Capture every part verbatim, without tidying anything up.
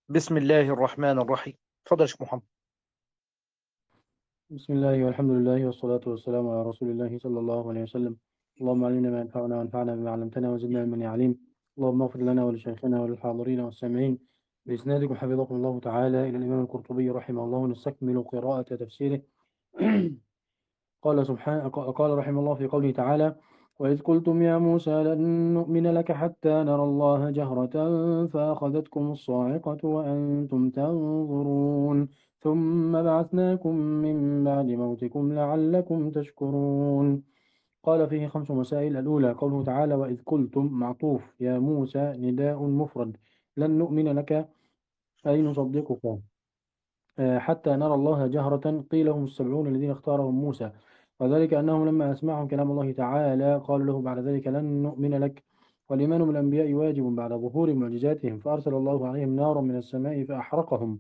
بسم الله الرحمن الرحيم. تفضل يا شيخ محمد. بسم الله والحمد لله والصلاة والسلام على رسول الله صلى الله عليه وسلم. اللهم علمنا ما ينفعنا وانفعنا بما علمتنا وزدنا علما يا عليم. اللهم اغفر لنا ولشيخنا وللحاضرين والسامعين بإسنادكم حفظكم الله تعالى إلى الإمام القرطبي رحمه الله. نستكمل قراءة تفسيره. قال سبحانه قال رحمه الله في قوله تعالى: وإذ قلتم يا موسى لن نؤمن لك حتى نرى الله جهرة فأخذتكم الصاعقة وأنتم تنظرون ثم بعثناكم من بعد موتكم لعلكم تشكرون. قال فيه خمس مسائل. الأولى قوله تعالى: وإذ قلتم معطوف يا موسى نداء مفرد. لن نؤمن لك أي نصدقك آه، حتى نرى الله جهرة. قيل هم السبعون الذين اختارهم موسى، وذلك أنهم لما أسمعهم كلام الله تعالى قالوا له بعد ذلك لن نؤمن لك. والإيمان بالأنبياء واجب بعد ظهور معجزاتهم، فأرسل الله عليهم نارا من السماء فأحرقهم،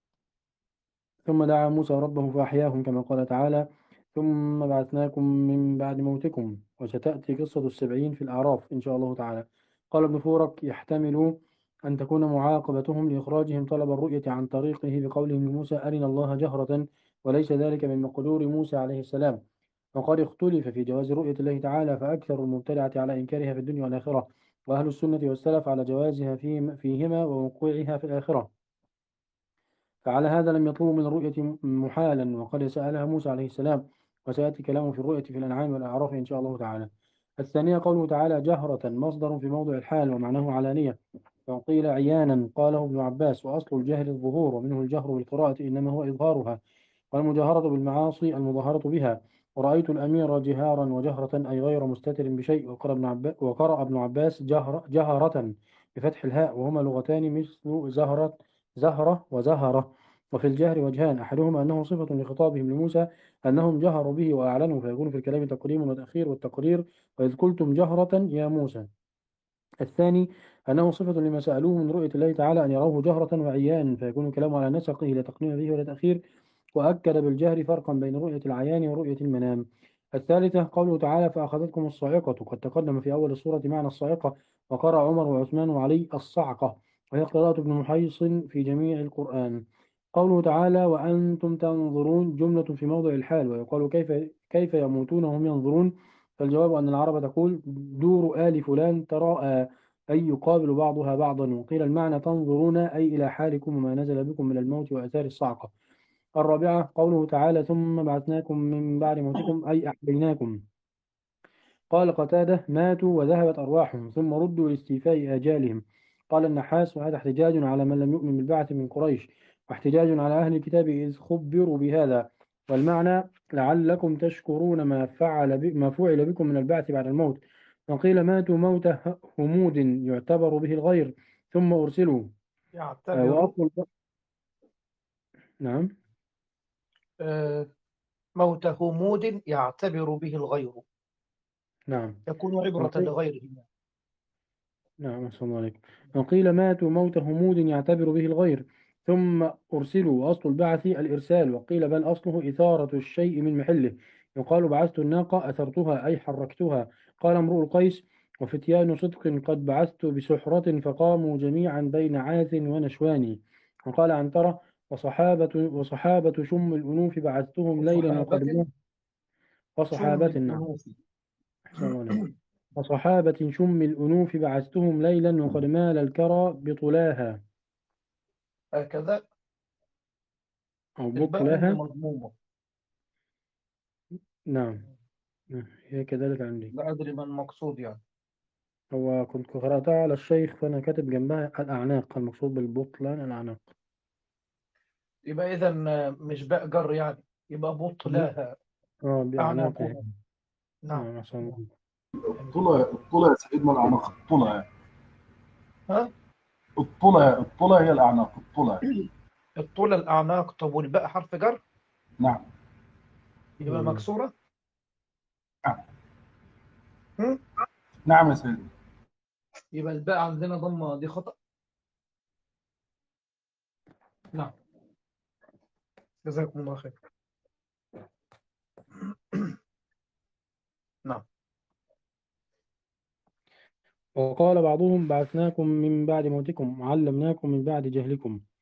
ثم دعا موسى ربه فأحياهم كما قال تعالى: ثم بعثناكم من بعد موتكم. وستأتي قصة السبعين في الأعراف إن شاء الله تعالى. قال ابن فورك: يحتمل أن تكون معاقبتهم لإخراجهم طلب الرؤية عن طريقه بقولهم لموسى أرنا الله جهرة، وليس ذلك من مقدور موسى عليه السلام. وقد اختلف في جواز رؤية الله تعالى، فأكثر المبتدعة على إنكارها في الدنيا والآخرة، وأهل السنة والسلف على جوازها فيهم- فيهما ووقوعها في الآخرة. فعلى هذا لم يطلبوا من الرؤية محالا، وقد سألها موسى عليه السلام، وسيأتي كلامه في الرؤية في الأنعام والأعراف إن شاء الله تعالى. الثانية قوله تعالى: جهرة مصدر في موضع الحال ومعناه علانية، وقيل عيانا قاله ابن عباس، وأصل الجهل الظهور، ومنه الجهر بالقراءة إنما هو إظهارها، والمجاهرة بالمعاصي المظاهرة بها. ورأيت الأمير جهارا وجهرة أي غير مستتر بشيء. وقرأ ابن عباس, وقرأ ابن عباس جهر جهرة بفتح الهاء، وهما لغتان مثل زهرة زهرة وزهرة. وفي الجهر وجهان: أحدهما أنه صفة لخطابهم لموسى أنهم جهروا به وأعلنوا، فيكون في الكلام تقديم وتأخير، والتقرير وإذ قلتم جهرة يا موسى. الثاني أنه صفة لما سألوه من رؤية الله تعالى أن يروه جهرة وعيانا، فيكون الكلام على نسقه لا تقديم به ولا تأخير. وأكد بالجهر فرقا بين رؤية العيان ورؤية المنام. الثالثة قوله تعالى: فأخذتكم الصاعقة. قد تقدم في أول السورة معنى الصاعقة، وقرأ عمر وعثمان وعلي الصعقة، وهي قراءة ابن محيص في جميع القرآن. قوله تعالى: وأنتم تنظرون جملة في موضع الحال، ويقال كيف كيف يموتون وهم ينظرون؟ فالجواب أن العرب تقول: دور آل فلان تراءى، أي يقابل بعضها بعضا. وقيل المعنى تنظرون أي إلى حالكم وما نزل بكم من الموت وآثار الصعقة. الرابعة قوله تعالى: ثم بعثناكم من بعد موتكم أي أحييناكم. قال قتادة: ماتوا وذهبت أرواحهم ثم ردوا لاستيفاء آجالهم. قال النحاس: وهذا احتجاج على من لم يؤمن بالبعث من قريش، واحتجاج على أهل الكتاب إذ خبروا بهذا. والمعنى لعلكم تشكرون ما فعل ب... ما فعل بكم من البعث بعد الموت. وقيل ماتوا موت ه- همود يعتبر به الغير ثم أرسلوا. آه، يعتبر وأصل الب- نعم. آه، موت همود يعتبر به الغير، نعم. يكون عبرة وقيل لغيره. نعم أحسن الله عليك. وقيل ماتوا موت همود يعتبر به الغير ثم أرسلوا، وأصل البعث الإرسال. وقيل بل أصله إثارة الشيء من محله، يقال بعثت الناقة أثرتها أي حركتها. قال امرؤ القيس: وفتيان صدق قد بعثت بسحرة فقاموا جميعا بين عاث ونشوان. وقال عنترة: وصحابة وصحابة شم الأنوف بعثتهم ليلا وقد وصحابة مات. شم وصحابة نعم. الأنوف. أحسن الله عليك. وصحابة شم الأنوف بعثتهم ليلا وقد مال الكرى بطلاها، هكذا. أو الباء عندي بطلها. مضمومة. نعم. نعم، هي كذلك عندي. لا أدري ما المقصود يعني. هو كنت قرأتها على الشيخ فأنا كاتب جنبها الأعناق، المقصود بالبطلان الأعناق. يبقى إذا مش باء جر يعني، يبقى لا. بطلها اه بأعناقه. أعناقها. نعم. نعم أحسن الله. الطلع الطلع يا سيدنا الأعناق الطلع ها. الطلع الطلع هي الأعناق الطلع. الطول الأعناق. طب والباء حرف جر، نعم. يبقى مم. مكسورة. نعم. هم؟ نعم يا سيدنا. يبقى الباء عندنا ضمة، دي خطأ. نعم. جزاكم الله خير. نعم. وقال بعضهم: بعثناكم من بعد موتكم وعلمناكم من بعد جهلكم.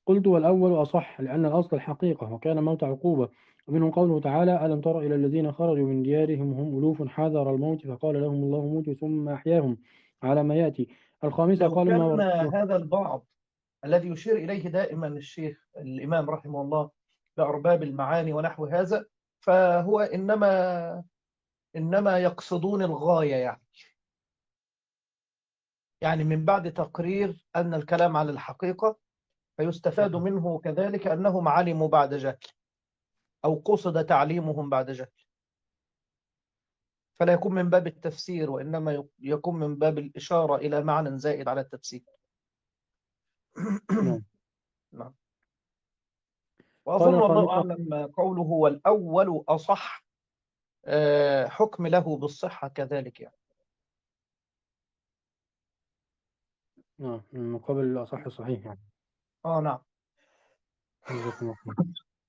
قلت والأول أصح لأن الأصل الحقيقة وكان موت عقوبة. ومنه قوله تعالى ألم تر إلى الذين خرجوا من ديارهم وهم ألوف حذر الموت فقال لهم الله موتوا ثم أحياهم على ما يأتي. الخامسة لو قال كان ما هذا البعض الذي يشير إليه دائما الشيخ الإمام رحمه الله بأرباب المعاني ونحو هذا، فهو إنما إنما يقصدون الغاية، يعني يعني من بعد تقرير أن الكلام على الحقيقة، فيستفاد منه كذلك أنهم علموا بعد جهل أو قصد تعليمهم بعد جهل، فلا يكون من باب التفسير وإنما يكون من باب الإشارة إلى معنى زائد على التفسير. نعم. نعم. قال وأظن والله الخامسة أعلم قوله هو الأول أصح، آه، حكم له بالصحة كذلك يعني. نعم من مقابل الأصح الصحيح يعني. آه نعم. جزاكم الله خير.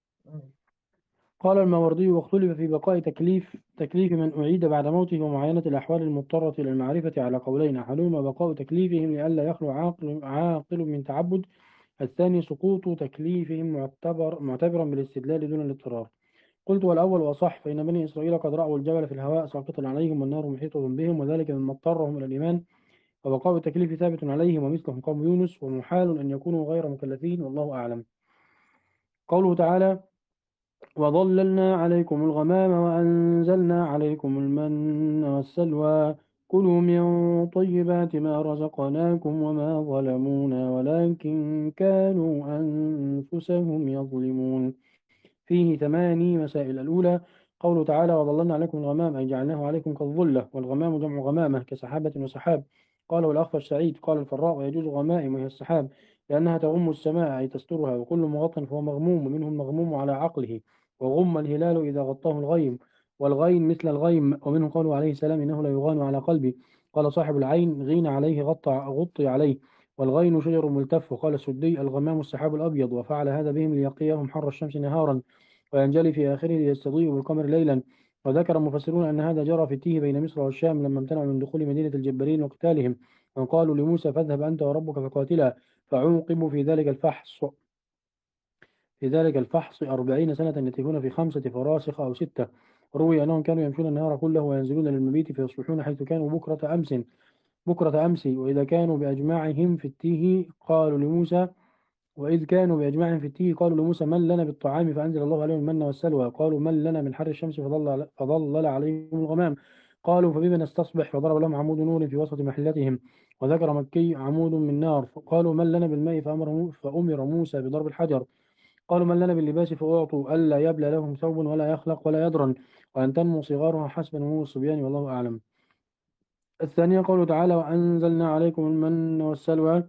قال الماوردي واختلف في بقاء تكليف تكليف من أعيد بعد موته ومعاينة الأحوال المضطرة إلى المعرفة على قولين، أحدهما بقاء تكليفهم لئلا يخلو عاقل, عاقل من تعبد، الثاني سقوط تكليفهم معتبر معتبرا بالاستدلال دون الاضطرار. قلت والأول أصح فإن بني إسرائيل قد رأوا الجبل في الهواء ساقطا عليهم والنار محيطة بهم وذلك مما اضطرهم إلى الإيمان، وبقاء التكليف ثابت عليهم ومثلهم قوم يونس ومحال أن يكونوا غير مكلفين والله أعلم. قوله تعالى وظللنا عليكم الغمام وأنزلنا عليكم المن والسلوى كلوا من طيبات ما رزقناكم وما ظلمونا ولكن كانوا أنفسهم يظلمون. فيه ثماني مسائل. الأولى قوله تعالى وظللنا عليكم الغمام أي جعلناه عليكم كالظلة، والغمام جمع غمامة كسحابة وسحاب. قاله الأخفش سعيد قال الفراء ويجوز غمائم وهي السحاب لأنها تغم السماء أي تسترها، وكل مغط فهو مغموم ومنه المغموم على عقله، وغم الهلال إذا غطاه الغيم، والغين مثل الغيم. ومنه قوله عليه السلام إنه لا يغان على قلبي. قال صاحب العين غين عليه غطى غطي عليه، والغين شجر ملتف. وقال السدي الغمام السحاب الأبيض، وفعل هذا بهم ليقيهم حر الشمس نهارا وينجلي في آخره ليستضيء بالقمر ليلا. وذكر المفسرون أن هذا جرى في التيه بين مصر والشام لما امتنعوا من دخول مدينة الجبارين وقتالهم، وقالوا لموسى فاذهب أنت وربك فقاتلا، فعوقبوا في ذلك الفحص في ذلك الفحص أربعين سنة يتيهون في خمسة فراسخ أو ستة. روي أنهم كانوا يمشون النهار كله وينزلون للمبيت فيصبحون حيث كانوا بكرة أمس بكرة أمس وإذا كانوا بأجماعهم في التيه قالوا لموسى وإذ كانوا بأجماعهم في التيه قالوا لموسى من لنا بالطعام فأنزل الله عليهم المن والسلوى، قالوا من لنا من حر الشمس فظل فظلل عليهم الغمام، قالوا فبما نستصبح فضرب لهم عمود نور في وسط محلتهم. وذكر مكي عمود من نار، قالوا من لنا بالماء فأمر, فأمر موسى بضرب الحجر، قالوا من لنا باللباس فأعطوا ألا يبلى لهم ثوب ولا يخلق ولا يدرن وأن تنمو صغارها حسب نمو الصبيان والله أعلم. الثانية قوله تعالى وأنزلنا عليكم المن والسلوى.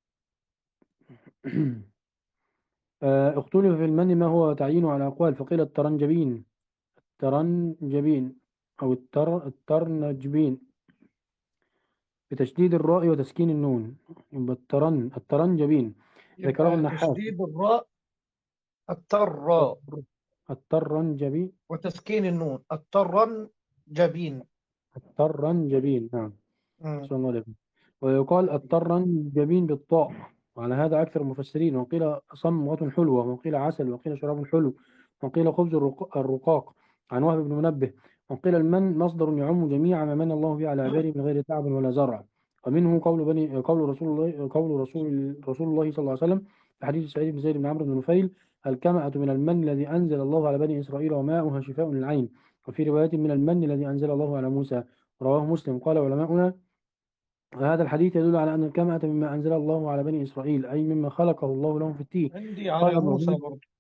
آه، اختلف في المن ما هو تعيينه على أقوال، فقيل الترنجبين الترنجبين أو التر الترنجبين بتشديد الراء وتسكين النون، يبقى الترن الترنجبين ذكره يبقى النحاس. تشديد الراء التراء الترنجبين وتسكين النون الترن جبين. الترنجبين نعم. مم. صلى الله عليه وسلم. ويقال الترنجبين بالطاء، وعلى هذا أكثر المفسرين، وقيل صمغة حلوة، وقيل عسل، وقيل شراب حلو، وقيل خبز الرق- الرقاق عن وهب بن منبه، وقيل المن مصدر يعم جميع ما من الله به على عباده من غير تعب ولا زرع. ومنه قول بني قول رسول الله قول رسول رسول الله صلى الله عليه وسلم في حديث سعيد بن زيد بن عمرو بن نفيل الكمأة من المن الذي أنزل الله على بني إسرائيل وماؤها شفاء للعين، وفي رواية من المن الذي أنزل الله على موسى. رواه مسلم. قال علماؤنا هذا الحديث يدل على أن الكمأة مما أنزل الله على بني إسرائيل أي مما خلقه الله لهم في التيه. عندي قال على ابن موسى عبيد برضه.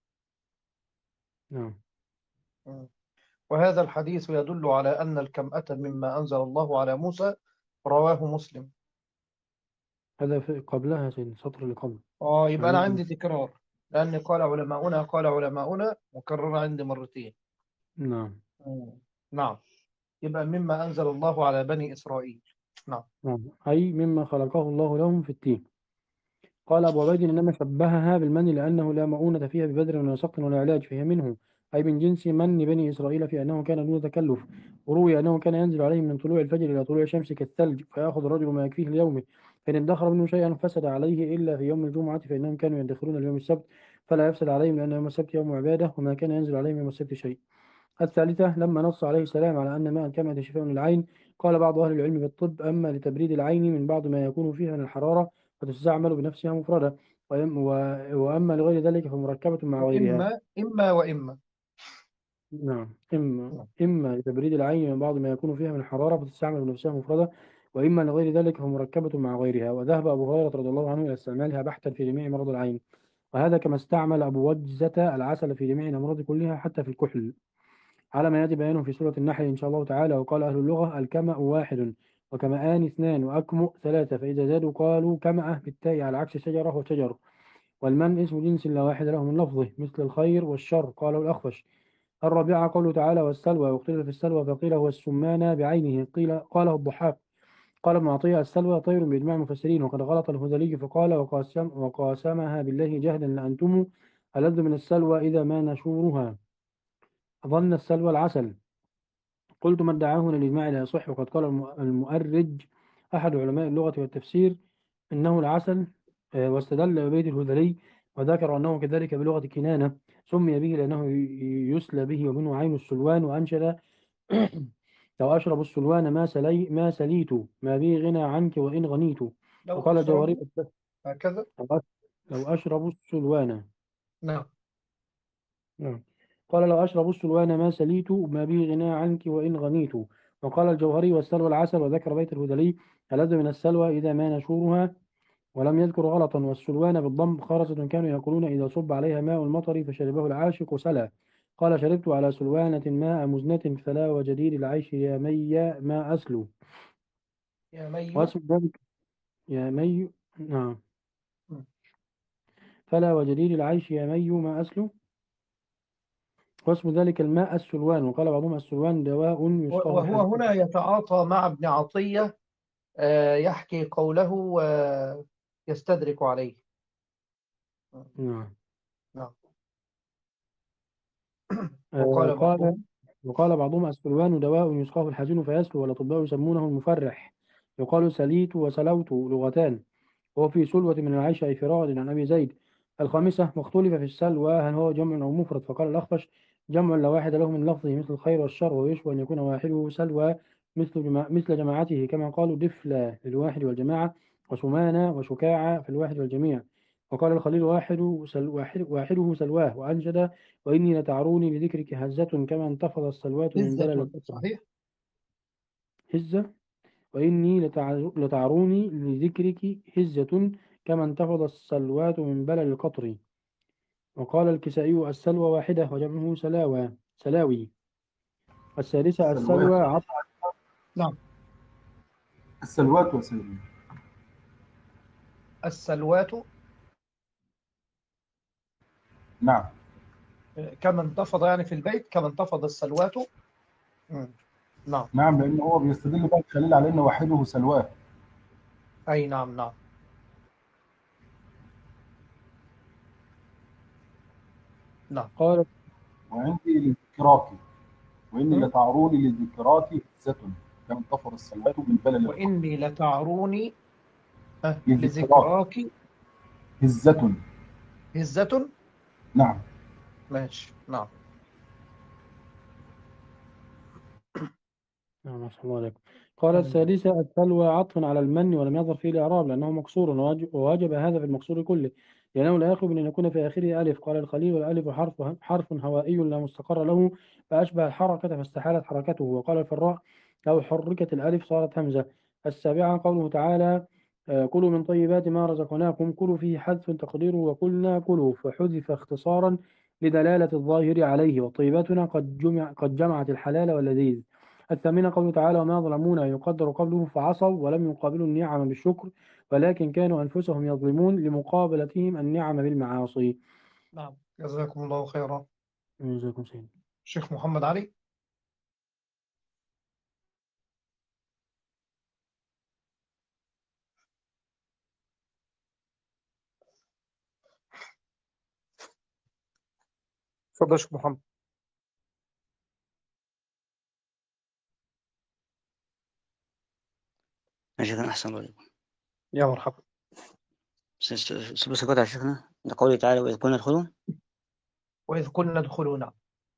نعم. مم. وهذا الحديث يدل على أن الكمأة مما أنزل الله على موسى، رواه مسلم. هذا في قبلها سيد السطر اللي قبل آه يبقى أنا يعني. عندي تكرار، لأن قال علماؤنا قال علماؤنا مكررة عندي مرتين. نعم. مم. نعم. يبقى مما أنزل الله على بني إسرائيل. نعم. نعم أي مما خلقه الله لهم في التيه. قال أبو عبيد إنما شبهها بالمن لأنه لا مؤونة فيها ببدر ولا سقط ولا علاج، فهي منه أي من جنس من بني إسرائيل في أنه كان دون تكلف. وروي أنه كان ينزل عليهم من طلوع الفجر إلى طلوع الشمس كالثلج، فيأخذ الرجل ما يكفيه ليومه فإن ادخر منه شيئا فسد عليه إلا في يوم الجمعة فإنهم كانوا يدخرون اليوم السبت فلا يفسد عليهم لأن يوم السبت يوم عبادة وما كان ينزل عليهم يوم السبت شيء. الثالثة لما نص عليه السلام على أن ماء الكمأة شفاء للعين قال بعض أهل العلم بالطب أما لتبريد العين من بعض ما يكون فيها من الحرارة فتستعمل بنفسها مفردة وأم- و- وأما لغير ذلك فمركبة مع غيرها. وإما إما وإما نعم إما نعم. إما لتبريد العين من بعض ما يكون فيها من الحرارة فتستعمل بنفسها مفردة وإما لغير ذلك فمركبة مع غيرها. وذهب أبو هريرة رضي الله عنه إلى استعمالها بحتا في جميع مرض العين وهذا كما استعمل أبو وجزة العسل في جميع الأمراض كلها حتى في الكحل على ما يأتي بيانه في سورة النحل إن شاء الله تعالى. وقال أهل اللغة الكمأ واحد وكمآن اثنان وأكمؤ ثلاثة فإذا زادوا قالوا كمأة بالتاء على عكس شجرة وشجر. والمن اسم جنس لا واحد له من لفظه مثل الخير والشر قاله الأخفش. الرابعة قوله تعالى والسلوى واختلف في السلوى فقيل هو السمان بعينه قيل قاله الضحاك. قال ابن عطية السلوى طير بإجماع المفسرين وقد غلط الهذلي فقال وقاسم وقاسمها بالله جهدا لأنتم ألذ من السلوى إذا ما نشورها ظن السلوى العسل. قلت ما ادعاه من الإجماع لا يصح وقد قال الم- المؤرج أحد علماء اللغة والتفسير إنه العسل آه، واستدل ببيت الهذلي وذكر أنه كذلك بلغة كنانة سمي به لأنه ي- يسلى به ومنه عين السلوان وأنشد لو أشرب السلوان ما سلي ما سليت ما بي غنى عنك وإن غنيت. لو وقال الجوهري أشربوا هكذا. لو أشرب السلوان نعم. نعم. قال لو أشرب السلوان ما سليت ما به غنى عنك وإن غنيت. وقال الجوهري والسلوى العسل وذكر بيت الهذلي ألذ من السلوى إذا ما نشورها ولم يذكر غلطا. والسلوان بالضم خرسة كانوا يقولون إذا صب عليها ماء المطر فشربه العاشق سلا. قال شربت على سلوانة ماء مزنة فلا وجدير العيش يا مي ما أسلو. يا ميو. واسم ذلك يا مي نعم م. فلا وجدير العيش يا مي ما أسلو. واسم ذلك الماء السلوان وقال بعضهم السلوان دواء يسقى وهو الحزن. هنا يتعاطى مع ابن عطية، آه، يحكي قوله ويستدرك عليه. نعم. نعم. آه وقال قال بعضهم وقال بعضهم السلوان دواء يسقاه الحزين فيسلو والأطباء يسمونه المفرح يقال سليت وسلوت لغتان وهو في سلوة من العيش أي فراد عن أبي زيد. الخامسة مختلف في السلوى هل هو جمع أو مفرد فقال الأخفش جمع لا واحد له من لفظه مثل الخير والشر ويشبه أن يكون واحده سلوى مثل جماع مثل جماعته كما قالوا دفلة للواحد والجماعة وسمانة وشكاعة في الواحد والجميع. وقال الخليل واحد سل واحد واحده سلواه وأنجد وإني لتعروني لذكرك هزة كما انتفض السلوات من بلل هزة. القطر. صحيح. هزة وإني لتع- لتعروني لذكرك هزة كما انتفض السلوات من بلل القطر. وقال الكسائي السلوى واحدة وجمعه سلاوى سلاوي. الثالثة السلوات السلوى عطف نعم. السلوات وسيدي. السلوات نعم. آه، كما انتفض يعني في البيت كما انتفض السلوات. م. نعم. نعم لأن هو بيستدل بقى الخليل على أن وحده سلواه. أي نعم. نعم. نعم. قال وعندي لذكراك وإني م. لتعروني لذكراك هزة كما انتفض السلوات من بلل القطر. وإني لتعروني آه، لذكراك لذكراك هزة. هزة. نعم. ماشي. نعم. نعم أحسن الله عليكم. قال آمين. السادسة السلوى عطف على المن ولم يظهر فيه الإعراب لأنه مكسور وواجب, وواجب هذا في المكسور كله لأنه لا يخلو من أن يكون في آخره ألف. قال الخليل والألف حرف حرف هوائي لا مستقر له فأشبه الحركة فاستحالت حركته. وقال الفراء لو حركت الألف صارت همزة. السابعة قوله تعالى آه، كلوا من طيبات ما رزقناكم كلوا فيه حذف تقديره وقلنا كلوا فحذف اختصارا لدلالة الظاهر عليه وطيباتنا قد جمع قد جمعت الحلال واللذيذ. الثامنة قوله تعالى وما ظلمونا يقدر قبله فعصوا ولم يقابلوا النعم بالشكر ولكن كانوا أنفسهم يظلمون لمقابلتهم النعم بالمعاصي. نعم. جزاكم الله خيرا. جزاكم سيد. شيخ محمد علي. تفضل يا شيخ محمد. ماشي أحسن الله عليكم. يا مرحبا. بس قطع شيخنا لقوله تعالى وإذ قلنا ادخلوا وإذ كنا ندخلنا.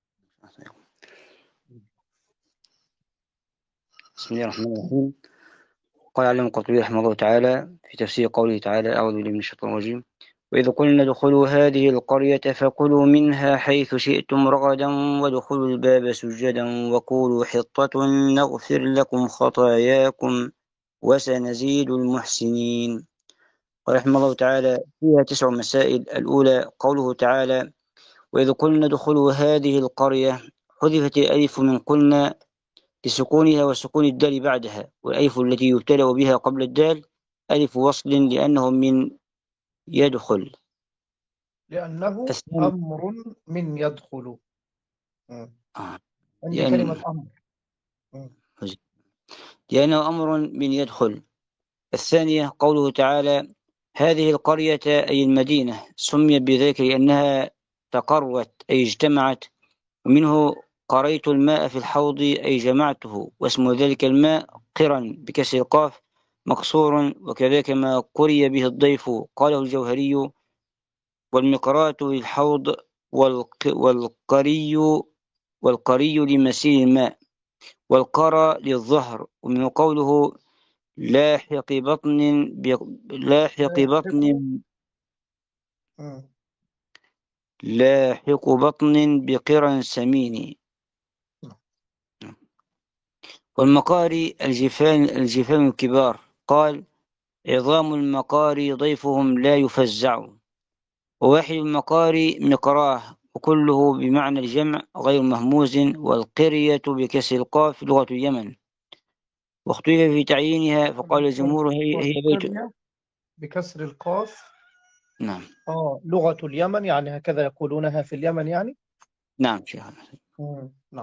بسم الله الرحمن الرحيم. قال علم القرطبي رحمه الله تعالى في تفسير قوله تعالى أعوذ بالله من الشيطان الرجيم وإذ قلنا ادخلوا هذه القرية فكلوا منها حيث شئتم رغدا وادخلوا الباب سجدا وقولوا حطة نغفر لكم خطاياكم وسنزيد المحسنين. قال رحمه الله تعالى فيها تسع مسائل. الأولى قوله تعالى وإذ قلنا ادخلوا هذه القرية، حذفت الألف من قلنا لسكونها وسكون الدال بعدها، والألف التي يبتدأ بها قبل الدال ألف وصل لأنه من يدخل، لأنه الثاني أمر من يدخل. مم. آه. عندي لأن... كلمة أمر. مم. لأنه أمر من يدخل. الثانية قوله تعالى هذه القرية أي المدينة سميت بذلك لأنها تقروت أي اجتمعت، ومنه قريت الماء في الحوض أي جمعته، واسم ذلك الماء قرا بكسر القاف مكسور، وكذلك ما قري به الضيف. قاله الجوهري والمقرات للحوض والق والقري والقري لمسيل الماء والقرى للظهر. ومن قوله لاحق بطن لاحق بطن لاحق بطن بقرا سمين. والمقاري الجفان الجفان الكبار. قال عظام المقاري ضيفهم لا يفزع. وواحد المقاري مقراه، وكله بمعنى الجمع غير مهموز. والقرية بكسر القاف لغة اليمن، واختلف في تعيينها فقال الجمهور هي, هي بيت بكسر القاف. نعم. آه لغة اليمن يعني هكذا يقولونها في اليمن يعني. نعم شيخ. نعم.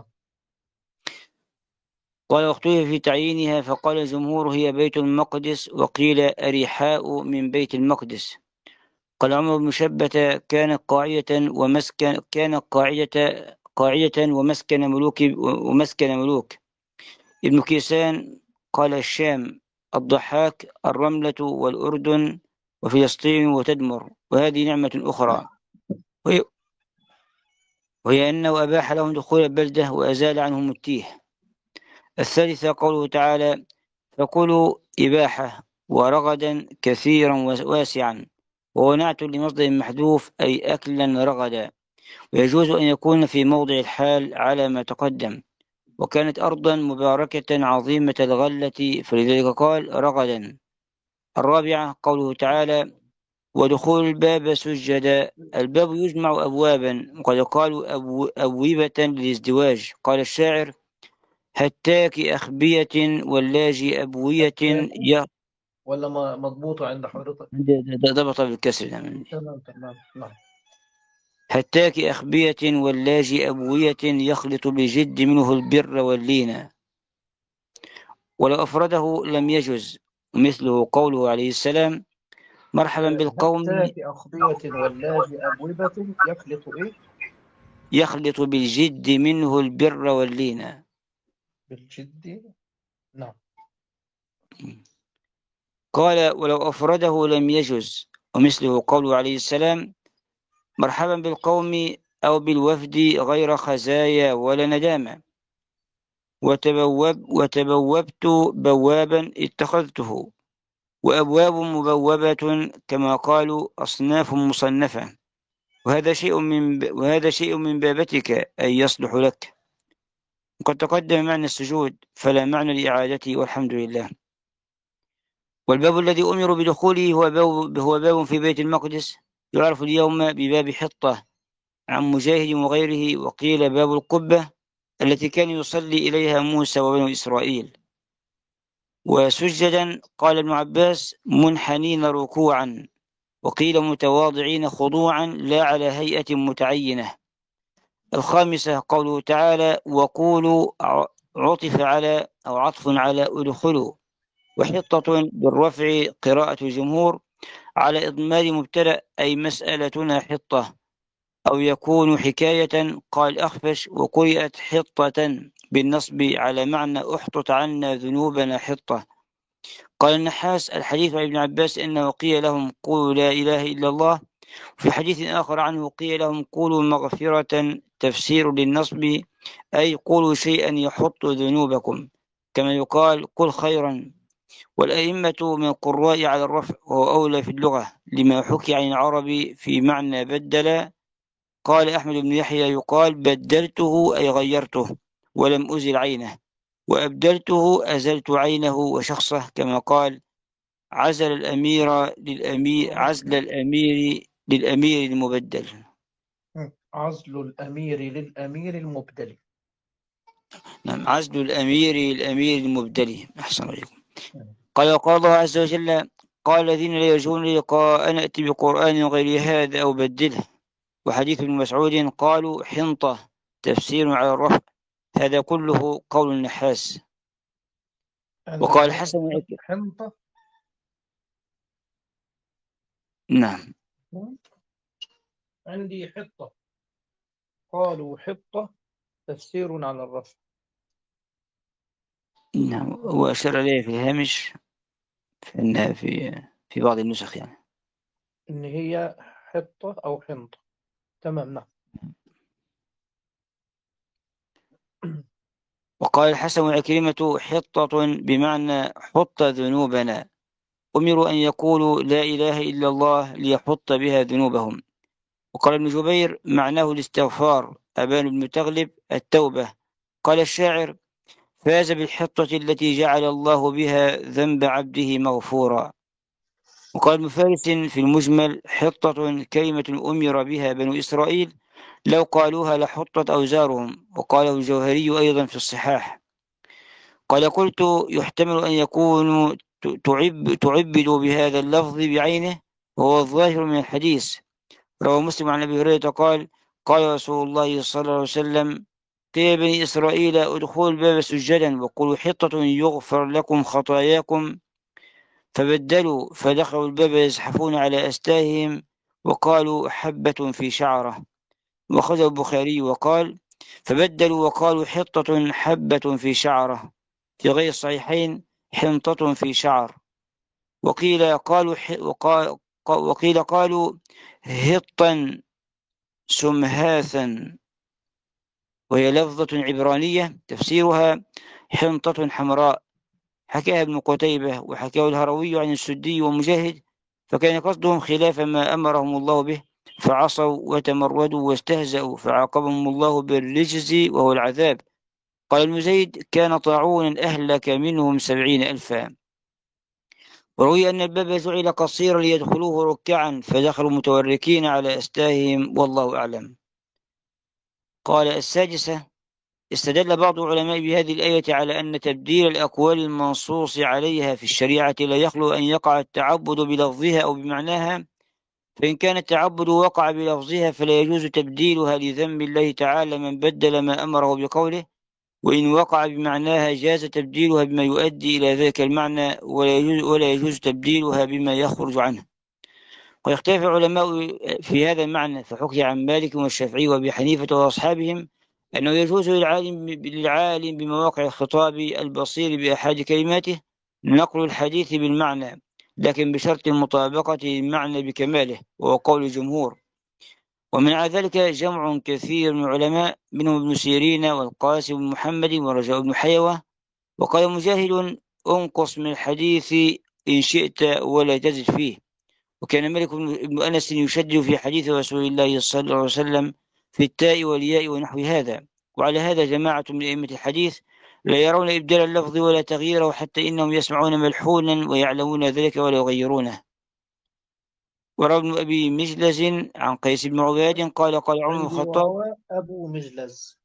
قال واختلف في تعيينها فقال الجمهور هي بيت المقدس، وقيل أريحاء من بيت المقدس. قال عمر بن شبة كانت قاعدة ومسكن كانت قاعدة قاعدة ومسكن ملوك ومسكن ملوك. ابن كيسان قال الشام، الضحاك الرملة والأردن وفلسطين وتدمر. وهذه نعمة أخرى وهي, وهي أنه أباح لهم دخول البلدة وأزال عنهم التيه. الثالثة قوله تعالى فكلوا إباحة ورغدا كثيرا واسعا، وهو نعت لمصدر محذوف أي أكلا رغدا، ويجوز أن يكون في موضع الحال على ما تقدم. وكانت أرضا مباركة عظيمة الغلة فلذلك قال رغدا. الرابعة قوله تعالى ودخول الباب سجدا. الباب يجمع أبوابا، وقد قالوا أبو أبوبة للازدواج. قال الشاعر هتاك أخبية واللاجي أبوية ي... ولا مضبوطة عند حضرتك؟ ضبط بالكسر. تمام تمام. نعم. هتاك أخبية واللاجي أبوية يخلط بجد منه البر واللين. ولو أفرده لم يجز، مثله قوله عليه السلام مرحبا بالقوم. هتاك أخبية واللاجي أبوبة يخلط إيه؟ يخلط بالجد منه البر واللين. بالجد. نعم. قال ولو أفرده لم يجز، ومثله قوله عليه السلام مرحبا بالقوم أو بالوفد غير خزايا ولا ندامة. وتبوب وتبوبت بوابا اتخذته. وأبواب مبوبة كما قالوا أصناف مصنفة. وهذا شيء من ب... وهذا شيء من بابتك أي يصلح لك. وقد تقدم معنى السجود فلا معنى لإعادته والحمد لله. والباب الذي أمروا بدخوله هو باب, هو باب في بيت المقدس يعرف اليوم بباب حطة عن مجاهد وغيره. وقيل باب القبة التي كان يصلي إليها موسى وبنو إسرائيل. وسجدا قال ابن عباس منحنين ركوعا، وقيل متواضعين خضوعا لا على هيئة متعينة. الخامسة قوله تعالى وقولوا عطف على أو عطف على أدخلوا. وحطة بالرفع قراءة الجمهور على إضمار مبتدأ أي مسألتنا حطة، أو يكون حكاية. قال أخفش وقرئت حطة بالنصب على معنى أحطت عنا ذنوبنا حطة. قال النحاس: الحديث عن ابن عباس أنه قيل لهم قولوا لا إله إلا الله، في حديث آخر عنه قيل لهم قولوا مغفرة، تفسير للنصب أي قولوا شيئا يحط ذنوبكم، كما يقال قل خيرا. والأئمة من القراء على الرفع، وهو أولى في اللغة لما حكي عن العرب في معنى بدل. قال أحمد بن يحيى يقال بدلته أي غيرته ولم أزل عينه، وأبدلته أزلت عينه وشخصه، كما قال عزل الأمير للأمير عزل الأمير للأمير المبدل. عزل الأمير للأمير المبدل. نعم، عزل الأمير للأمير المبدل. أحسن عليكم. قال وقال الله عز وجل: قال الذين لا يرجون لقاء نأتي بقرآن غير هذا أو بدله. وحديث ابن مسعود قالوا حنطة، تفسير على الرفع. هذا كله قول النحاس. وقال حسن حنطة. نعم، عندي حطة، قالوا حطة تفسير على الرفع. نعم، وأشار إليه في الهامش في إنها في في بعض النسخ يعني إن هي حطة أو حنطة. تمام. نعم. وقال الحسن وعكرمة حطة بمعنى حط ذنوبنا، أمروا أن يقولوا لا إله إلا الله ليحط بها ذنوبهم. وقال ابن جبير معناه الاستغفار. أبان بن تغلب التوبة. قال الشاعر: فاز بالحطة التي جعل الله بها ذنب عبده مغفورا. وقال ابن فارس في المجمل: حطة كلمة أمر بها بنو إسرائيل، لو قالوها لحطت أوزارهم. وقاله الجوهري أيضا في الصحاح. قال قلت: يحتمل أن يكونوا تعب تعبدوا بهذا اللفظ بعينه، وهو الظاهر من الحديث. روى مسلم عن أبي هريرة قال: قال رسول الله صلى الله عليه وسلم: قيل بني إسرائيل ادخلوا الباب سجدا وقولوا حطة يغفر لكم خطاياكم، فبدلوا فدخلوا الباب يزحفون على أستاههم وقالوا حبة في شعرة. وأخرجه البخاري وقال: فبدلوا وقالوا حطة حبة في شعرة. في غير الصحيحين حنطة في شعر. وقيل قالوا ح... وقال... وقيل قالوا هطا سمهاثا، وهي لفظة عبرانية تفسيرها حنطة حمراء. حكاها ابن قتيبة وحكاه الهروي عن السدي ومجاهد، فكان قصدهم خلاف ما أمرهم الله به، فعصوا وتمردوا واستهزأوا فعاقبهم الله بالرجز وهو العذاب. قال ابن زيد: كان طاعون أهلك منهم سبعين ألفا. وروي أن الباب جعل قصيرا ليدخلوه ركعا، فدخلوا متوركين على أستاههم، والله أعلم. قال السادسة: استدل بعض العلماء بهذه الآية على أن تبديل الأقوال المنصوص عليها في الشريعة لا يخلو أن يقع التعبد بلفظها أو بمعناها، فإن كان التعبد وقع بلفظها فلا يجوز تبديلها لذم الله تعالى من بدل ما أمره بقوله، وإن وقع بمعناها جاز تبديلها بما يؤدي إلى ذلك المعنى، ولا يجوز, ولا يجوز تبديلها بما يخرج عنه. ويختلف العلماء في هذا المعنى، فحكي عن مالك والشافعي وأبي حنيفة وأصحابهم أنه يجوز للعالم, للعالم بمواقع الخطاب البصير بأحد كلماته نقل الحديث بالمعنى، لكن بشرط المطابقة للمعنى بكماله، وهو قول الجمهور. ومن ذلك جمع كثير من العلماء منهم ابن سيرين والقاسم بن محمد ورجاء بن حيوة. وقال مجاهد: انقص من الحديث إن شئت ولا تزد فيه. وكان مالك بن أنس يشدد في حديث رسول الله صلى الله عليه وسلم في التاء والياء ونحو هذا. وعلى هذا جماعة من أئمة الحديث لا يرون إبدال اللفظ ولا تغييره، حتى إنهم يسمعون ملحونا ويعلمون ذلك ولا يغيرونه. وروى ابن أبي مجلز عن قيس بن عباد قال قال عمر بن الخطاب: أبو مجلز.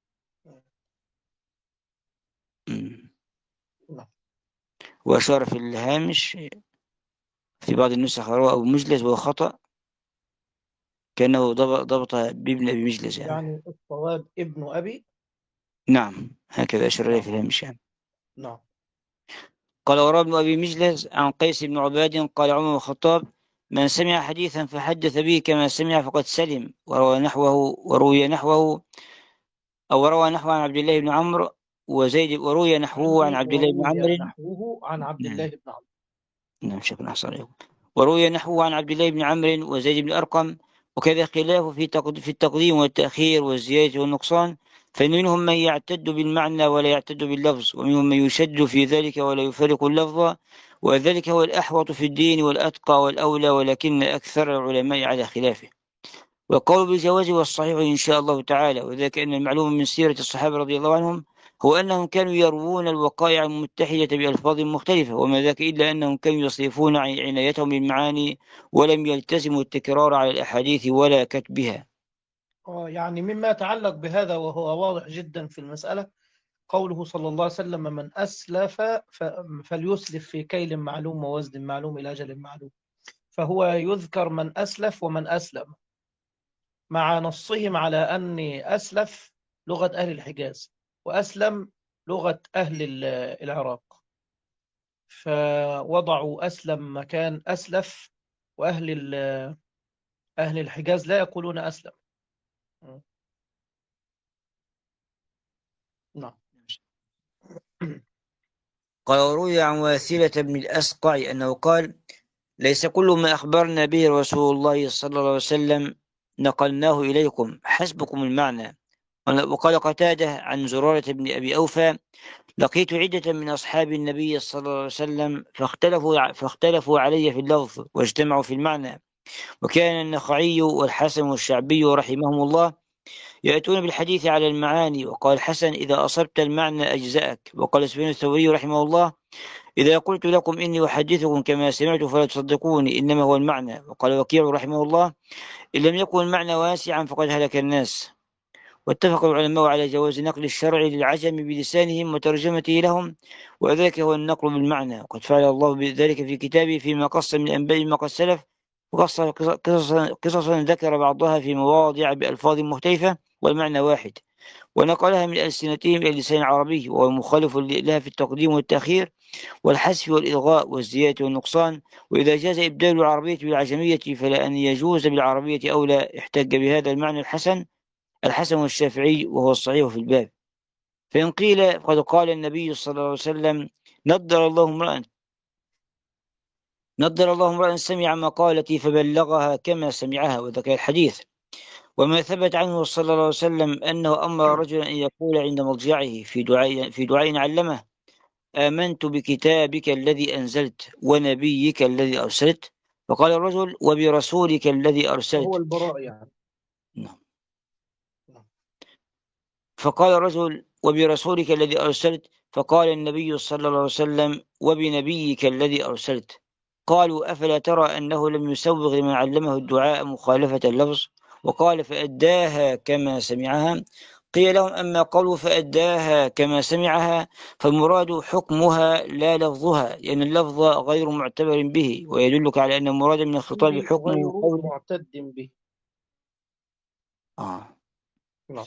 وأشار في الهامش في بعض النسخ روى أبو مجلز وهو خطأ، كأنه ضبط بابن أبي مجلز يعني, يعني الصواب ابن أبي. نعم، هكذا أشار إليه في الهامش يعني. نعم. قال وروى ابن أبي مجلز عن قيس بن عباد قال عمر بن الخطاب: من سمع حديثا فحدث به كما سمع فقد سلم. وروى نحوه وروي نحوه أو روى نحوه عن عبد الله بن عمرو وزيد وروي نحوه عن عنه عبد الله بن وروي عمرو. نحوه عن عبد الله نعم بن عمرو. نعم شكرا أحسن عليكم. وروي نحوه عن عبد الله بن عمرو وزيد بن أرقم. وكذا خلاف في تقد- في التقديم والتأخير والزيادة والنقصان، فمنهم من يعتد بالمعنى ولا يعتد باللفظ، ومنهم من يشد في ذلك ولا يفرق اللفظ، وذلك هو الأحوط في الدين والأتقى والأولى، ولكن أكثر العلماء على خلافه. والقول بالجواز هو الصحيح إن شاء الله تعالى، وذلك أن المعلوم من سيرة الصحابة رضي الله عنهم هو أنهم كانوا يروون الوقائع المتحدة بألفاظ مختلفة، وما ذاك إلا أنهم كانوا يصرفون عن عنايتهم بالمعاني، ولم يلتزموا التكرار على الأحاديث ولا كتبها. آه، يعني مما يتعلق بهذا وهو واضح جدا في المسألة قوله صلى الله عليه وسلم: من أسلف ف- فليسلف في كيل معلوم ووزن معلوم إلى أجل معلوم. فهو يذكر من أسلف ومن أسلم، مع نصهم على أن أسلف لغة أهل الحجاز وأسلم لغة أهل ال- العراق، فوضعوا أسلم مكان أسلف، وأهل ال- أهل الحجاز لا يقولون أسلم. نعم. قال وروي عن واثلة بن الأسقع أنه قال: ليس كل ما أخبرنا به رسول الله صلى الله عليه وسلم نقلناه إليكم، حسبكم المعنى. وقال قتادة عن زرارة بن أبي أوفى: لقيت عدة من أصحاب النبي صلى الله عليه وسلم فاختلفوا فاختلفوا علي في اللفظ واجتمعوا في المعنى. وكان النخعي والحسن والشعبي رحمهم الله يأتون بالحديث على المعاني. وقال الحسن: إذا أصبت المعنى أجزأك. وقال سفيان الثوري رحمه الله: إذا قلت لكم إني أحدثكم كما سمعت فلا تصدقوني، إنما هو المعنى. وقال وكيع رحمه الله: إن لم يكن المعنى واسعا فقد هلك الناس. واتفق العلماء على جواز نقل الشرع للعجم بلسانهم وترجمته لهم، وذلك هو النقل بالمعنى. وقد فعل الله بذلك في كتابه فيما قص من أنباء ما قد سلف، وقص قصصا, قصصا ذكر بعضها في مواضع بألفاظ مختلفة والمعنى واحد، ونقلها من ألسنتهم إلى اللسان العربي، وهو مخالف لها في التقديم والتأخير والحذف والإلغاء والزيادة والنقصان. وإذا جاز إبدال العربية بالعجمية فلا أن يجوز بالعربية أولى. احتج بهذا المعنى الحسن الحسن والشافعي، وهو الصحيح في الباب. فإن قيل قد قال النبي صلى الله عليه وسلم: نضر الله امرأ نضر الله امرأ سمع مقالتي فبلغها كما سمعها، وذكر الحديث. وما ثبت عنه صلى الله عليه وسلم أنه أمر رجلا أن يقول عند مضجعه في دعاء في دعاء علمه: آمنت بكتابك الذي أنزلت ونبيك الذي أرسلت. فقال الرجل: وبرسولك الذي هو أرسلت. البراء يعني. نعم. فقال الرجل: وبرسولك الذي أرسلت. فقال النبي صلى الله عليه وسلم: وبنبيك الذي أرسلت. قالوا: أفلا ترى أنه لم يسوغ لمن علمه الدعاء مخالفة اللفظ؟ وقال: فأداها كما سمعها. قيل لهم: أما قالوا فأداها كما سمعها فالمراد حكمها لا لفظها، لأن اللفظ غير معتبر به، ويدلك على أن المراد من الخطاب فيه حكمه غير قوله. معتد به. آه. نعم.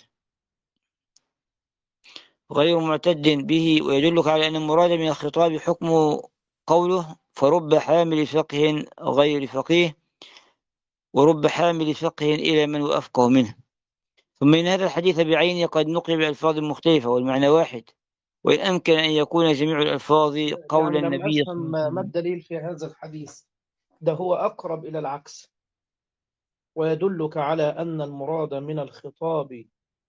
غير معتد به، ويدلك على أن المراد من الخطاب حكمه قوله: فرب حامل فقه غير فقيه، ورب حامل فقه إلى من هو أفقه منه. ثم إن هذا الحديث بعينه قد نقل بألفاظ مختلفة والمعنى واحد، وإن أمكن أن يكون جميع الألفاظ قول يعني لم النبي صلى أفهم الله عليه ما وسلم. الدليل في هذا الحديث. ده هو أقرب إلى العكس، ويدلك على أن المراد من الخطاب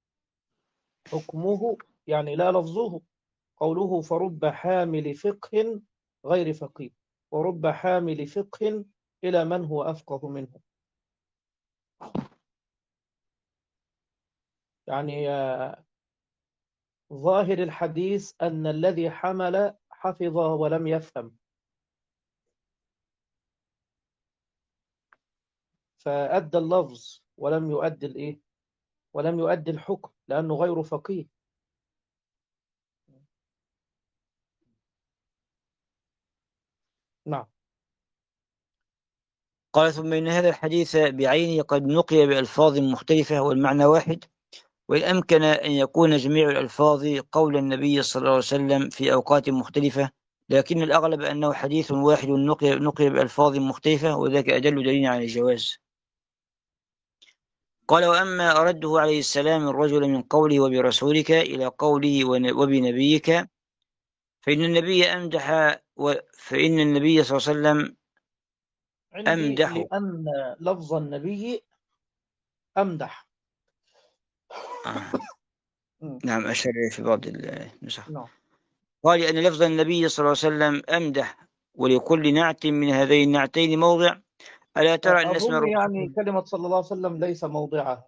حكمه يعني لا لفظه. قوله: فرب حامل فقه غير فقيه، ورب حامل فقه إلى من هو أفقه منه. يعني ظاهر الحديث أن الذي حمل حفظ ولم يفهم، فأدى اللفظ ولم يؤدي الإيه؟ ولم يؤدي الحكم لأنه غير فقيه. نعم. قال ثم إن هذا الحديث بعينه قد نقل بألفاظ مختلفة والمعنى واحد، وإن أمكن أن يكون جميع الألفاظ قول النبي صلى الله عليه وسلم في أوقات مختلفة، لكن الأغلب أنه حديث واحد نقل, نقل بألفاظ مختلفة، وذلك أدل دليل على الجواز. قال وأما أرده عليه السلام الرجل من قوله وبرسولك إلى قوله ون- وبنبيك فإن النبي أمدح و... فإن النبي صلى الله عليه وسلم عندي أمدح. لأن لفظ النبي أمدح. آه. مم. نعم أشار إليه في بعض النسخ. نعم. قال لأن لفظ النبي صلى الله عليه وسلم أمدح ولكل نعت من هذين النعتين موضع. ألا ترى أن اسم أظن يعني الرسول كلمة صلى الله عليه وسلم ليس موضعها،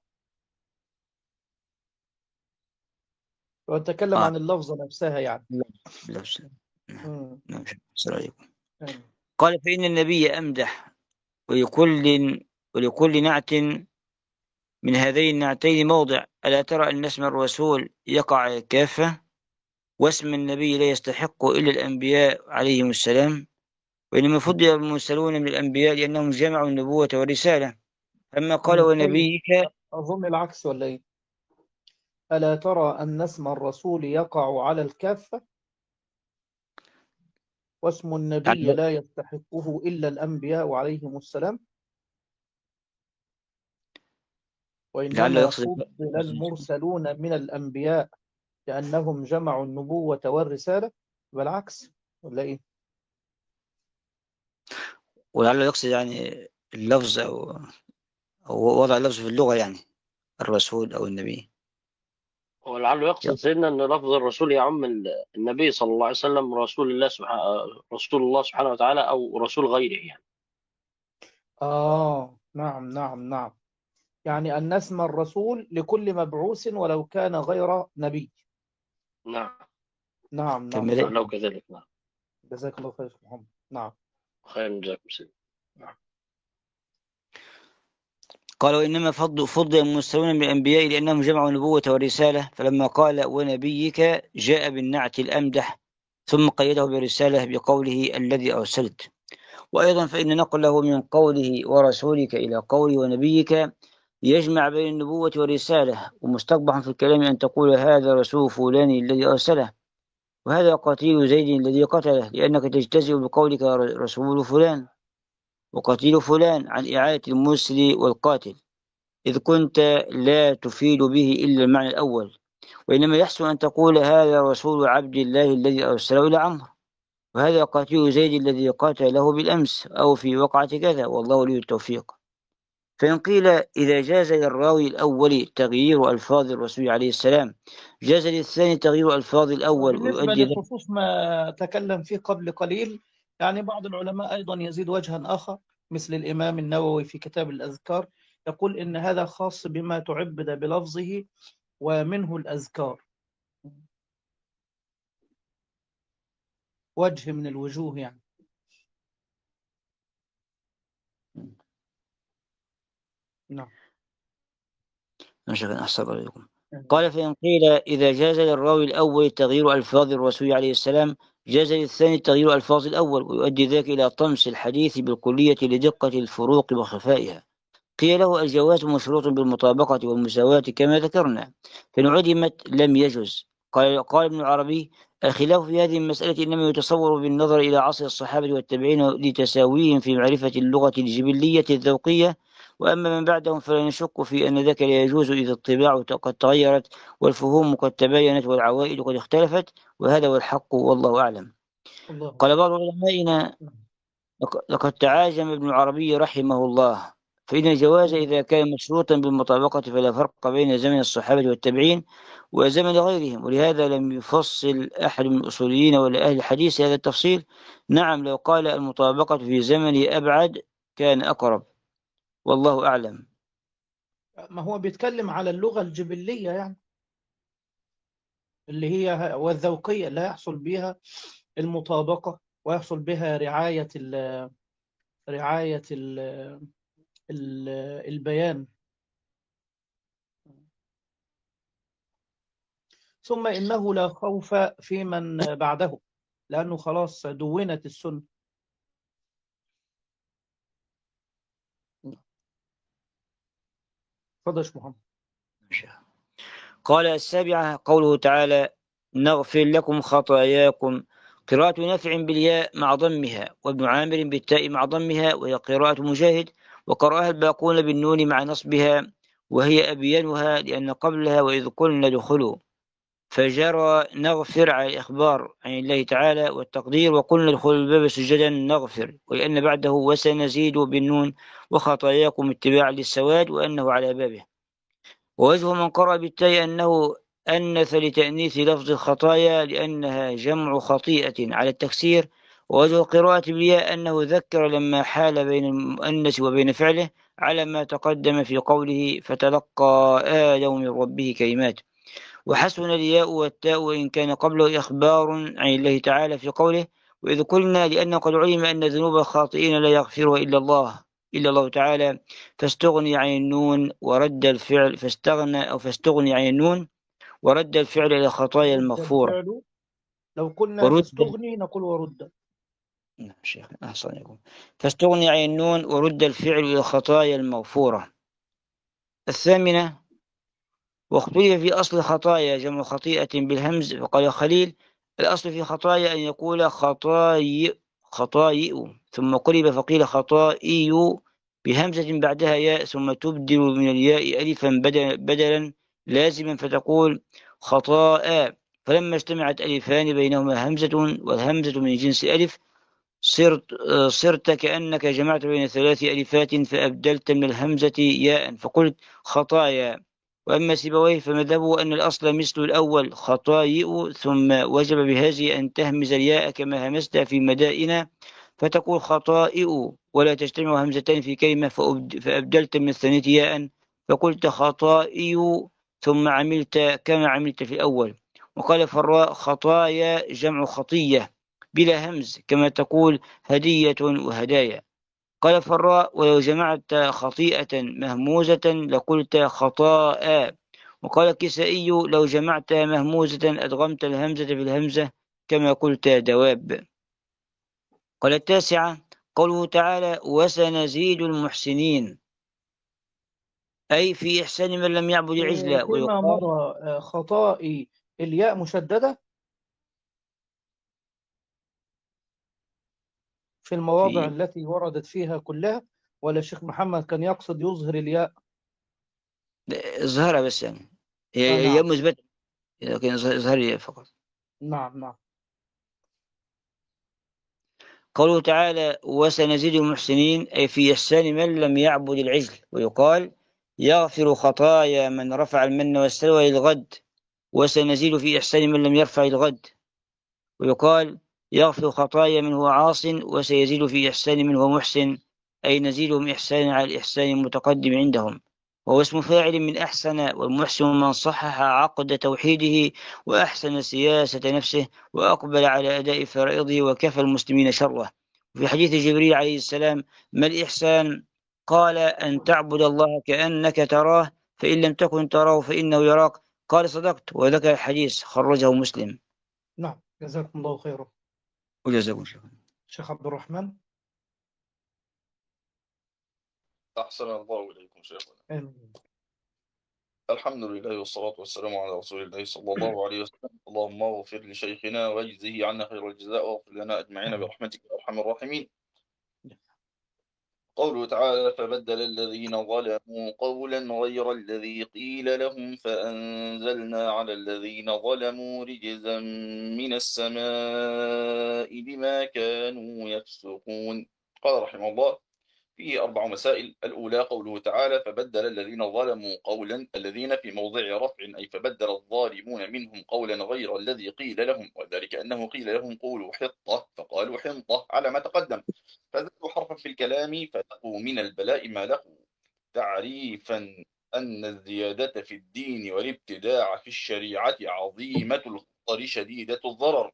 وأتكلم آه عن اللفظة نفسها يعني. لفظ لفظ. نعم مم. نعم السلام عليكم. مم. قال فإن النبي أمدح ولكل ولكل نعت من هذين النعتين موضع. ألا ترى أن اسم الرسول يقع كافة واسم النبي لا يستحق إلا الأنبياء عليهم السلام، وإنما فضل المرسلون من الأنبياء لأنهم جمعوا النبوة والرسالة. أما قال مم. طيب، ونبيك أظن العكس ولا إيه؟ ألا ترى أن اسم الرسول يقع على الكافة واسم النبي لعل لا يستحقه إلا الأنبياء عليهم السلام، لعله وإنما يقصد فضل المرسلون من الأنبياء لأنهم جمعوا النبوة والرسالة، بالعكس ولا إيه؟ ولعله يقصد يعني اللفظ أو أو وضع اللفظ في اللغة يعني الرسول أو النبي. ولعله يقصد سيدنا أن لفظ الرسول يعم ال- النبي صلى الله عليه وسلم رسول الله سبحانه رسول الله سبحانه وتعالى أو رسول غيره يعني. آه نعم نعم نعم، يعني أن اسم الرسول لكل مبعوث ولو كان غير نبي. نعم نعم نعم كالملائكة. لعله كذلك. نعم جزاك الله خير يا محمد. نعم. خير جزاكم سيدي. نعم قال وإنما فضل فضل المرسلون من الأنبياء لأنهم جمعوا النبوة والرسالة، فلما قال ونبيك جاء بالنعت الأمدح ثم قيده بالرسالة بقوله الذي أرسلت. وأيضا فإن نقله من قوله ورسولك إلى قوله ونبيك يجمع بين النبوة والرسالة، ومستقبح في الكلام أن تقول هذا رسول فلان الذي أرسله وهذا قتيل زيد الذي قتله، لأنك تجتزئ بقولك رسول فلان وقتيل فلان عن إعادة المرسل والقاتل، إذ كنت لا تفيد به إلا المعنى الأول، وإنما يحسن أن تقول هذا رسول عبد الله الذي أرسله إلى عمرو وهذا قتيل زيد الذي قاتله بالأمس أو في وقعة كذا والله ولي التوفيق. فإن قيل إذا جاز للراوي الأول تغيير ألفاظ الرسول عليه السلام جاز للثاني تغيير ألفاظ الأول بالنسبة ويؤدي ذلك. لخصوص ما تكلم فيه قبل قليل، يعني بعض العلماء أيضا يزيد وجها آخر مثل الإمام النووي في كتاب الأذكار، يقول إن هذا خاص بما تعبد بلفظه ومنه الأذكار، وجه من الوجوه يعني. نعم. شكرا أحسن عليكم. قال فإن قيل إذا جاز للراوي الأول تغيير ألفاظ الرسول عليه السلام جاز للثاني تغيير ألفاظ الأول ويؤدي ذلك إلى طمس الحديث بالكلية لدقة الفروق وخفائها. قيل له الجواز مشروط بالمطابقة والمساواة كما ذكرنا، فإن عدمت لم يجوز. قال, قال ابن العربي الخلاف في هذه المسألة إنما يتصور بالنظر إلى عصر الصحابة والتابعين لتساويهم في معرفة اللغة الجبلية الذوقية، وأما من بعدهم فلا نشك في أن ذاك لا يجوز إذا الطباع قد تغيرت والفهوم قد تباينت والعوائد قد اختلفت، وهذا هو الحق والله أعلم. الله. قال بعض علمائنا لقد تعاجم ابن العربي رحمه الله، فإن الجواز إذا كان مشروطا بالمطابقة فلا فرق بين زمن الصحابة والتابعين وزمن غيرهم، ولهذا لم يفصل أحد من الأصوليين ولا أهل الحديث هذا التفصيل. نعم لو قال المطابقة في زمن أبعد كان أقرب والله أعلم. ما هو بيتكلم على اللغة الجبلية يعني، اللي هي والذوقية اللي هيحصل بها المطابقة ويحصل بها رعاية ال رعاية ال ال البيان. ثم إنه لا خوف في من بعده لأنه خلاص دونت السنة. فضل محمد. قال السابعة قوله تعالى نغفر لكم خطاياكم، قراءة نافع بالياء مع ضمها وابن عامر بالتاء مع ضمها وهي قراءة مجاهد، وقرأها الباقون بالنون مع نصبها وهي أبينها لأن قبلها وإذ قلنا ادخلوا، فجرى نغفر على الإخبار عن الله تعالى والتقدير، وقلنا ادخلوا الباب سجدا نغفر، ولأن بعده وسنزيد بالنون وخطاياكم اتباعا للسواد وأنه على بابه. ووجه من قرأ بالتاء أنه أنث لتأنيث لفظ الخطايا لأنها جمع خطيئة على التكسير. ووجه قراءة بالياء أنه ذكر لما حال بين المؤنث وبين فعله على ما تقدم في قوله فتلقى آدم من ربه كلمات. وحسن الياء والتاء وإن كان قبله إخبار عن الله تعالى في قوله وإذ قلنا، لأنه قد علم أن ذنوب الخاطئين لا يغفرها إلا الله إلا الله تعالى، فاستغني عن النون ورد الفعل فاستغنى أو فاستغني عن النون ورد الفعل إلى الخطايا ورد المغفورة. الفعل، لو قلنا ورد فاستغني نقول ورد. نعم شيخ أحسن يكون فاستغني عن النون ورد الفعل إلى الخطايا المغفورة. الثامنة، واختلف في أصل خطايا جمع خطيئة بالهمز، فقال خليل الأصل في خطايا أن يقول خطايئ خطايئ ثم قلب فقيل خطائي بهمزة بعدها ياء ثم تبدل من الياء ألفا بدل بدلا لازما فتقول خطاء، فلما اجتمعت ألفان بينهما همزة والهمزة من جنس ألف صرت صرت كأنك جمعت بين ثلاث ألفات فأبدلت من الهمزة ياء فقلت خطايا. وأما سيبويه فمذهبه أن الأصل مثل الأول خطايئ ثم وجب بهذه أن تهمز الياء كما همزت في مدائن فتقول خطائئ ولا تجتمع همزتين في كلمة فأبدلت من الثانية ياء فقلت خطائي ثم عملت كما عملت في الأول. وقال فراء خطايا جمع خطية بلا همز كما تقول هدية وهدايا. قال فراء ولو جمعت خطيئة مهموزة لقلت خطاء. وقال الكسائي لو جمعت مهموزة أدغمت الهمزة في الهمزة كما قلت دواب. قال التاسعة قوله تعالى وسنزيد المحسنين، أي في إحسان من لم يعبد العجل. فيما مضى خطائي الياء مشددة في المواضع في التي وردت فيها كلها، ولا الشيخ محمد كان يقصد يظهر الياء؟ اظهرها بس يعني آه هي نعم مثبتة لكن اظهرها فقط. نعم نعم. قوله تعالى وسنزيد المحسنين أي في إحسان من لم يعبد العجل. ويقال يغفر خطايا من رفع المن والسلوى للغد وسنزيد في إحسان من لم يرفع الغد. ويقال يغفر خطايا من هو عاص وسيزيد في إحسان من هو محسن، أي نزيدهم إحسانا على الإحسان المتقدم عندهم. وهو اسم فاعل من أحسن، والمحسن من صحح عقد توحيده وأحسن سياسة نفسه وأقبل على أداء فرائضه وكفى المسلمين شره. في حديث جبريل عليه السلام ما الإحسان؟ قال أن تعبد الله كأنك تراه فإن لم تكن تراه فإنه يراك. قال صدقت، وذكر الحديث خرجه مسلم. نعم جزاكم الله خيرا. وجزاكم شكرا. شيخ عبد الرحمن. أحسن الله إليكم شيخنا. آمين. الحمد لله والصلاة والسلام على رسول الله صلى الله عليه وسلم. اللهم اغفر لشيخنا واجزه عنا خير الجزاء واغفر لنا أجمعين برحمتك يا أرحم الراحمين. قوله تعالى فبدل الذين ظلموا قولا غير الذي قيل لهم فأنزلنا على الذين ظلموا رجزا من السماء بما كانوا يفسقون. قال رحمه الله فيه أربع مسائل. الأولى قوله تعالى فبدل الذين ظلموا قولا، الذين في موضع رفع أي فبدل الظالمون منهم قولا غير الذي قيل لهم، وذلك أنه قيل لهم قولوا حطة فقالوا حنطة على ما تقدم، فزادوا حرفا في الكلام فلقوا من البلاء ما لقوا، تعريفا أن الزيادة في الدين والابتداع في الشريعة عظيمة الخطر شديدة الضرر.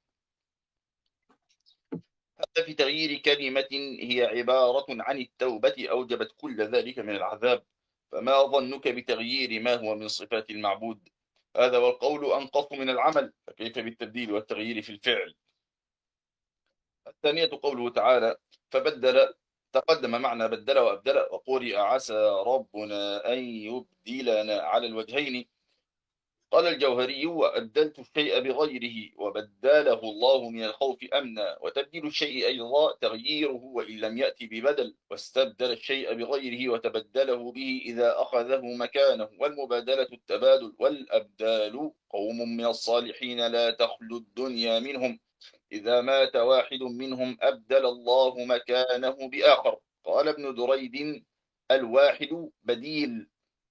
حتى في تغيير كلمة هي عبارة عن التوبة أوجبت كل ذلك من العذاب، فما ظنك بتغيير ما هو من صفات المعبود؟ هذا والقول أنقص من العمل، فكيف بالتبديل والتغيير في الفعل؟ الثانية قوله تعالى فبدل، تقدم معنى بدل وأبدل، وقرئ عسى ربنا أن يبدلنا على الوجهين. قال الجوهري: وأبدلت الشيء بغيره وبدله الله من الخوف أمنا. وتبديل الشيء أيضا تغييره وإن لم يأتي ببدل، واستبدل الشيء بغيره وتبدله به إذا أخذه مكانه، والمبادلة التبادل. والأبدال قوم من الصالحين لا تخلو الدنيا منهم، إذا مات واحد منهم أبدل الله مكانه بآخر. قال ابن دريد: الواحد بديل،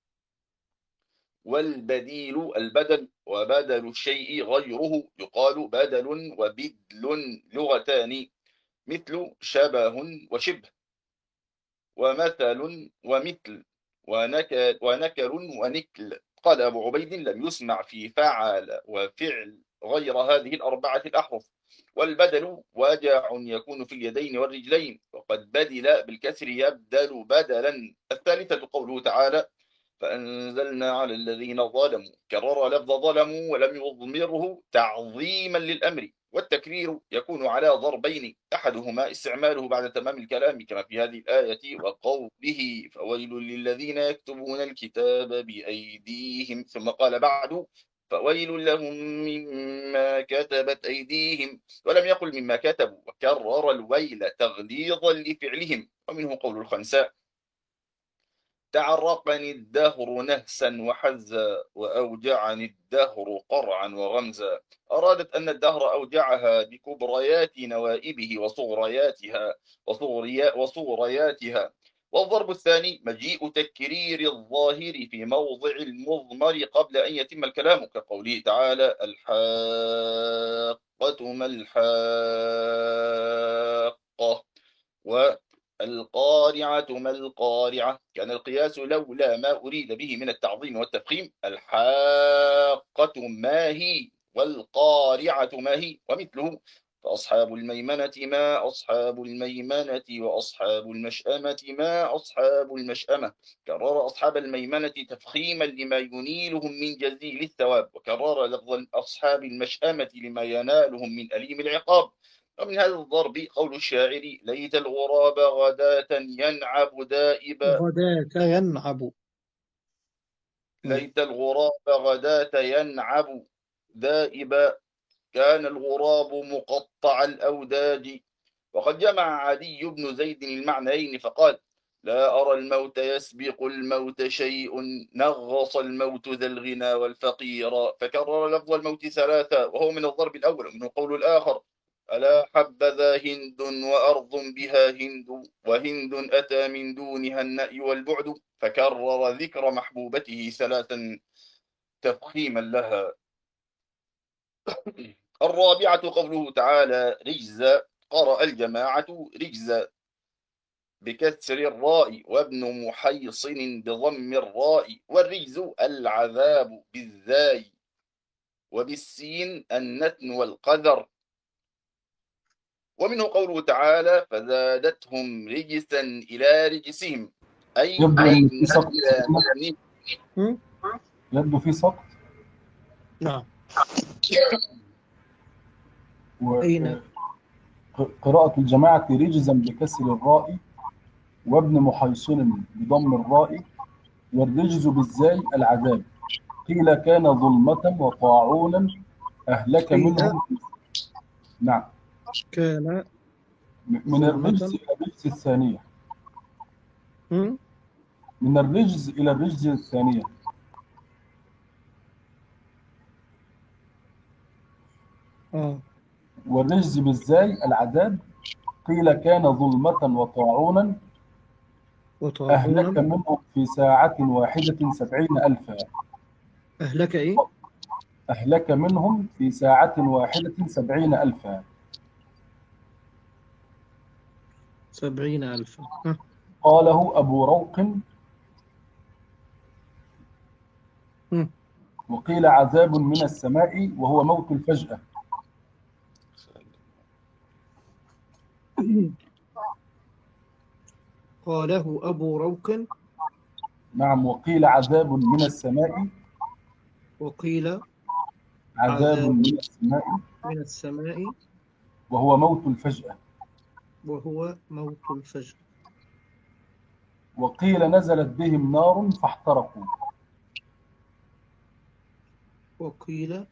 والبديل البدل، وبدل الشيء غيره يقال بدل وبدل لغتان، مثل شبه وشبه، ومثل ومثل، ونكر, ونكر ونكل. قال أبو عبيد: لم يسمع في فعل وفعل غير هذه الأربعة الأحرف. والبدل واجع يكون في اليدين والرجلين، وقد بدل بالكسر يبدل بدلا. الثالثة قوله تعالى: فأنزلنا على الذين ظلموا. كرر لفظ ظلموا ولم يضمره تعظيما للأمر. والتكرير يكون على ضربين، أحدهما استعماله بعد تمام الكلام كما في هذه الآية وقوله: فويل للذين يكتبون الكتاب بأيديهم. ثم قال بعد: فويل لهم مما كتبت أيديهم، ولم يقل مما كتبوا، وكرر الويل تغليظا لفعلهم. ومنه قول الخنساء: تعرقني الدهر نهسا وحزا، وأوجعني الدهر قرعا وغمزا. أرادت أن الدهر أوجعها بكبريات نوائبه وصغرياتها وصغريا وصغرياتها. والضرب الثاني مجيء تكرير الظاهر في موضع المضمر قبل أن يتم الكلام، كقوله تعالى: الحاقة ما الحاقة، و القارعة ما القارعة. كان القياس لولا ما أريد به من التعظيم والتفخيم: الحاقة ما هي، والقارعة ما هي. ومثله: فأصحاب الميمنة ما أصحاب الميمنة، وأصحاب المشأمة ما أصحاب المشأمة. كرر أصحاب الميمنة تفخيما لما ينيلهم من جزيل الثواب، وكرر لفظ أصحاب المشأمة لما ينالهم من أليم العقاب. ومن هذا الضرب قول الشاعر: ليت الغراب غداة ينعب دائبا. غداة ينعب. ليت الغراب غداة ينعب دائبا، كان الغراب مقطع الأوداج. وقد جمع عدي بن زيد المعنيين فقال: لا أرى الموت يسبق الموت شيء، نغص الموت ذا الغنى والفقير. فكرر لفظ الموت ثلاثة وهو من الضرب الأول. ومنه قول الآخر: ألا حبذا هند وأرض بها هند، وهند أتى من دونها النأي والبعد. فكرر ذكر محبوبته ثلاثا تفخيما لها. الرابعة قوله تعالى: رجزا. قرأ الجماعة رجزا بكسر الراء، وابن محيصن بضم الراء. والرجز العذاب بالذاي، وبالسين النتن والقذر. ومنه قوله تعالى: فزادتهم رجسا إلى رجسهم، أي يبدو أن في سقط. إلى نتنهم. يبدو في سقط. نعم. و- أين؟ قراءة الجماعة رجزا بكسر الراء، وابن محيصن بضم الراء. والرجز بالزاي العذاب. قيل كان ظلمة وطاعونا أهلك قيل. منهم. نعم. كان من الرجز ظلمة. إلى الرجز الثانية. هم؟ من الرجز إلى الرجز الثانية. آه. والرجز بالزاي العذاب. قيل كان ظلمة وطاعونا أهلك وطاعونا. منهم في ساعة واحدة سبعين ألفا. أهلك إيه؟ أهلك منهم في ساعة واحدة سبعين ألفا. سبعين ألفا. ها. قاله أبو روق. هم. وقيل عذاب من السماء وهو موت الفجأة. قاله أبو روق. نعم. وقيل عذاب من السماء. وقيل عذاب عذاب من السماء من السماء وهو موت الفجأة. وهو موت الفجر. وقيل نزلت بهم نار فاحترقوا. وقيل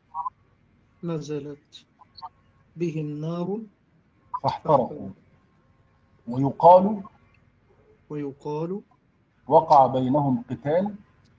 نزلت بهم نار فاحترقوا. فاحترقوا. ويقال ويقال وقع بينهم قتال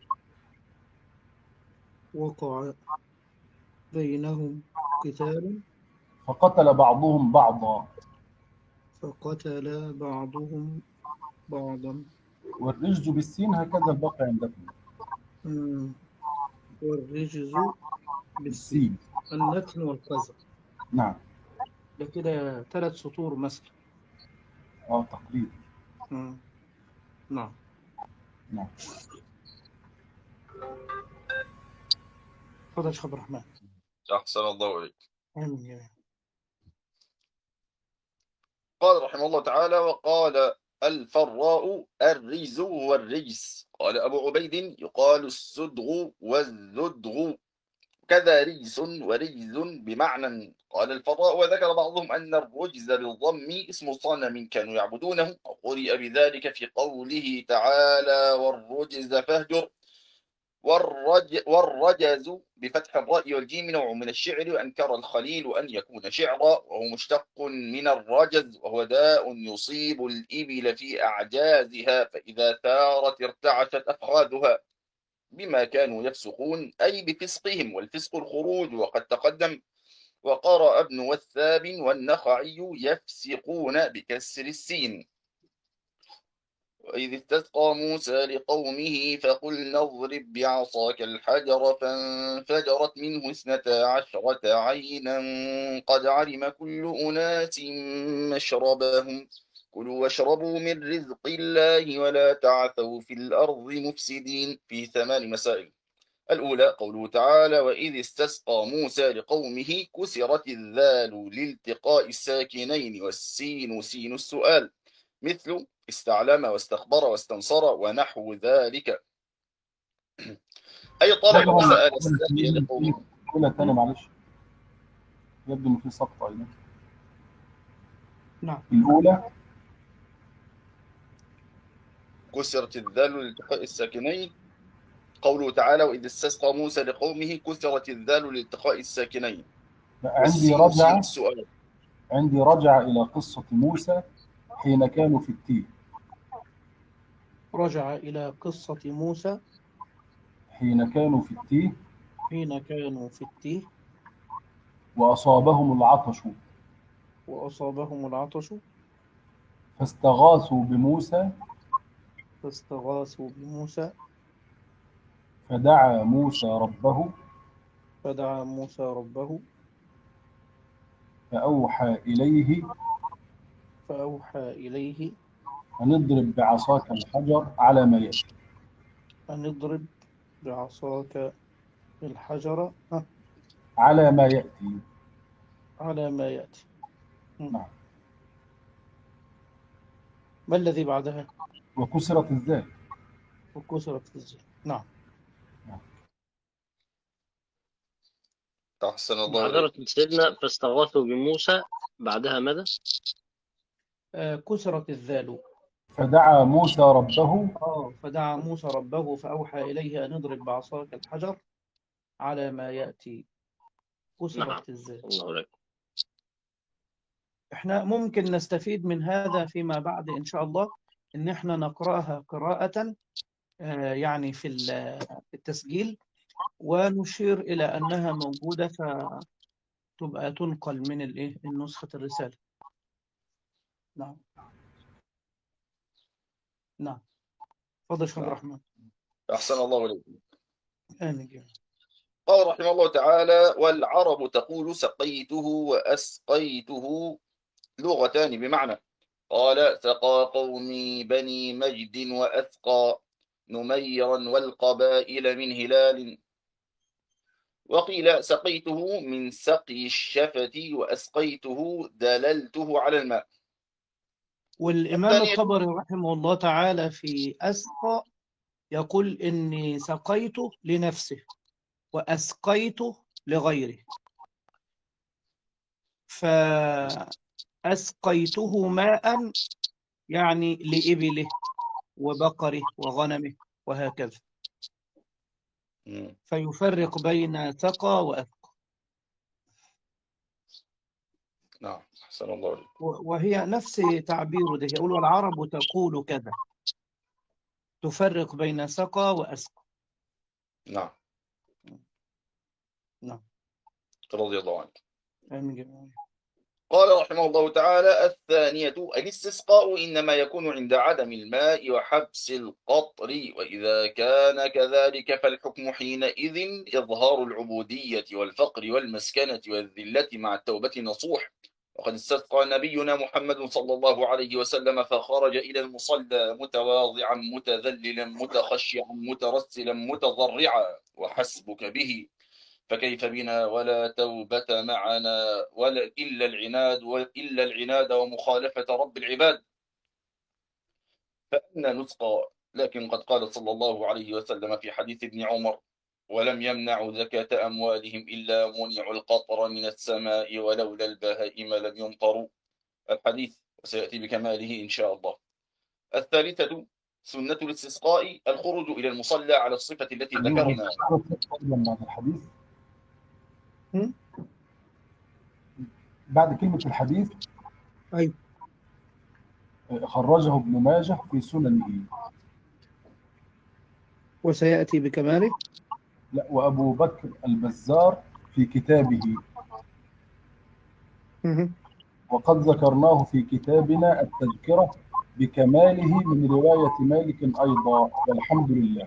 وقع بينهم قتال فقتل بعضهم بعضا. فقتل بعضهم بعضا. والرجز بالسين هكذا الباقي عندكم مم. والرجز بالسين. بالسين. النتن والقذف. نعم. ده كده ثلاث سطور مثلا. اه تقريبا. مم. نعم. نعم. تفضل يا شيخ عبد الرحمن. أحسن الله إليك. آمين يا رب. قال رحمه الله تعالى: وقال الفراء الرجز والرجس. قال أبو عبيد: يقال السدغ والزدغ، كذا رجس ورجز بمعنى. قال الفراء: وذكر بعضهم أن الرجز بالضم اسم صنم كانوا يعبدونه، وقرئ بذلك في قوله تعالى: والرجز فاهجر. والرج والرجز بفتح الراء والجيم نوع من الشعر، وأنكر الخليل أن يكون شعرا، وهو مشتق من الرجز، وهو داء يصيب الإبل في أعجازها، فإذا ثارت ارتعشت أفخاذها، بما كانوا يفسقون، أي بفسقهم، والفسق الخروج، وقد تقدم. وقرأ ابن وثاب والنخعي يفسقون بكسر السين. وإذ استسقى موسى لقومه فقلنا اضرب بعصاك الحجر فانفجرت منه اثنتا عشرة عينا قد علم كل أناس مشربهم كلوا واشربوا من رزق الله ولا تعثوا في الأرض مفسدين. في ثمان مسائل. الأولى قوله تعالى: وإذ استسقى موسى لقومه، كسرت الذال لالتقاء الساكنين والسين سين السؤال، مثل استعلم واستخبر واستنصر ونحو ذلك، أي طلب وسأل الساقي لقومه. قولها تاني معلش، يبدو إن في سقط أيضا. نعم. الأولى كسرت الذال لالتقاء الساكنين. قوله تعالى: وإذ استسقى موسى لقومه، كسرت الذال لالتقاء الساكنين. عندي رجع عندي رجع إلى قصة موسى حين كانوا في التيه. رجع إلى قصة موسى حين كانوا في التيه حين كانوا في التيه وأصابهم العطش وأصابهم العطش فاستغاثوا بموسى فاستغاثوا بموسى فدعا موسى ربه فدعا موسى ربه فأوحى إليه فأوحى إليه أن اضرب بعصاك الحجر على ما يأتي. أن اضرب بعصاك الحجر على ما يأتي. على ما يأتي. نعم. ما الذي بعدها؟ وكسرت الذال. وكسرت الذال. نعم. أحسن الله معذرة إليك. سيدنا فاستغاثوا بموسى، بعدها ماذا؟ آه كسرت الذال. فدعا موسى ربه آه فدعا موسى ربه فأوحى إليه أن اضرب بعصاك الحجر على ما يأتي. كسرت نعم. الذال. الله عليك. احنا ممكن نستفيد من هذا فيما بعد إن شاء الله، إن احنا نقرأها قراءة آه يعني في التسجيل، ونشير إلى أنها موجودة فتبقى تنقل من الإيه النسخة الرسالة. نعم. نعم. تفضل شيخ عبد الرحمن. أحسن الله إليك. آمين. قال رحمه الله تعالى: والعرب تقول سقيته وأسقيته، لغتان بمعنى. قال: سقى قومي بني مجد وأسقى نميرا والقبائل من هلال. وقيل سقيته من سقي الشفة وأسقيته دللته على الماء. والإمام الطبري رحمه الله تعالى في أسقى يقول إني سقيته لنفسه وأسقيته لغيره، فأسقيته ماء يعني لإبله وبقره وغنمه وهكذا. مم. فيفرق بين سقى وأسقى. نعم أحسن الله عليك. و- وهي نفس تعبيره ده، يقول والعرب تقول كذا، تفرق بين سقى وأسقى. نعم نعم. رضي الله عنك. آمين جميعا. قال رحمه الله تعالى: الثانية الاستسقاء إنما يكون عند عدم الماء وحبس القطر، وإذا كان كذلك فالحكم حينئذ إظهار العبودية والفقر والمسكنة والذلة مع التوبة نصوح. وقد استسقى نبينا محمد صلى الله عليه وسلم فخرج إلى المصلى متواضعا متذللا متخشعا مترسلا متضرعا، وحسبك به. فكيف بنا ولا توبة معنا ولا إلا العناد وإلا العناد ومخالفة رب العباد، فأنا نسقى. لكن قد قال صلى الله عليه وسلم في حديث ابن عمر: ولم يمنعوا زكاة أموالهم إلا منعوا القطر من السماء ولولا البهائم لم يمطروا. الحديث وسيأتي بكماله إن شاء الله. الثالثة سنة الاستسقاء الخروج إلى المصلى على الصفة التي ذكرنا. بعد الحديث م? بعد كلمة الحديث أيوة. خرجه ابن ماجه في سننه، وسيأتي بكماله. لا وأبو بكر البزار في كتابه، م- وقد ذكرناه في كتابنا التذكرة بكماله من رواية مالك أيضا، والحمد لله.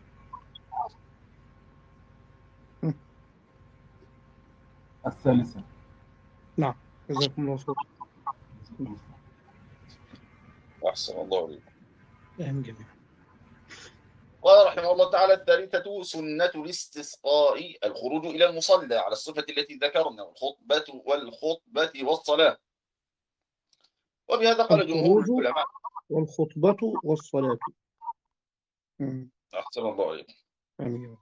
م. الثالثة. نعم جزاكم الله خير. أحسن الله عليك. آمين جميعا. قال رحمه الله تعالى: الثالثة سنة الاستسقاء الخروج إلى المصلى على الصفة التي ذكرنا، والخطبة والخطبة والصلاة. وبهذا قال جمهور الخروج العلماء. والخطبة والصلاة. م. أحسن الله عليك. آمين جميعا.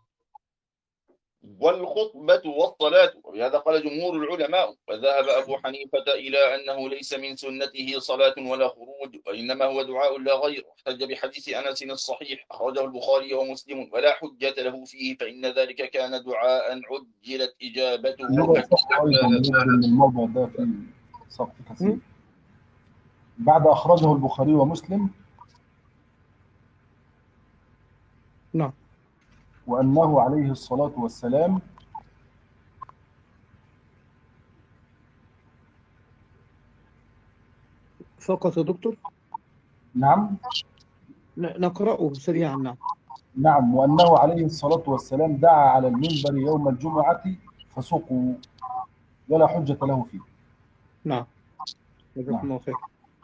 والخطبة والصلاة. وبهذا قال جمهور العلماء. وذهب أبو حنيفة إلى أنه ليس من سنته صلاة ولا خروج، وإنما هو دعاء لا غير. احتج بحديث أنس الصحيح أخرجه البخاري ومسلم: ولا حجة له فيه، فإن ذلك كان دعاء عجلت إجابته. من الموضع ده في سقط كثير. بعد أخرجه البخاري ومسلم. نعم. وأنه عليه الصلاة والسلام فقط يا دكتور. نعم نقرأه سريعا. نعم. نعم وأنه عليه الصلاة والسلام دعا على المنبر يوم الجمعة فسقوا، ولا حجة له فيه. نعم جزاكم الله خير.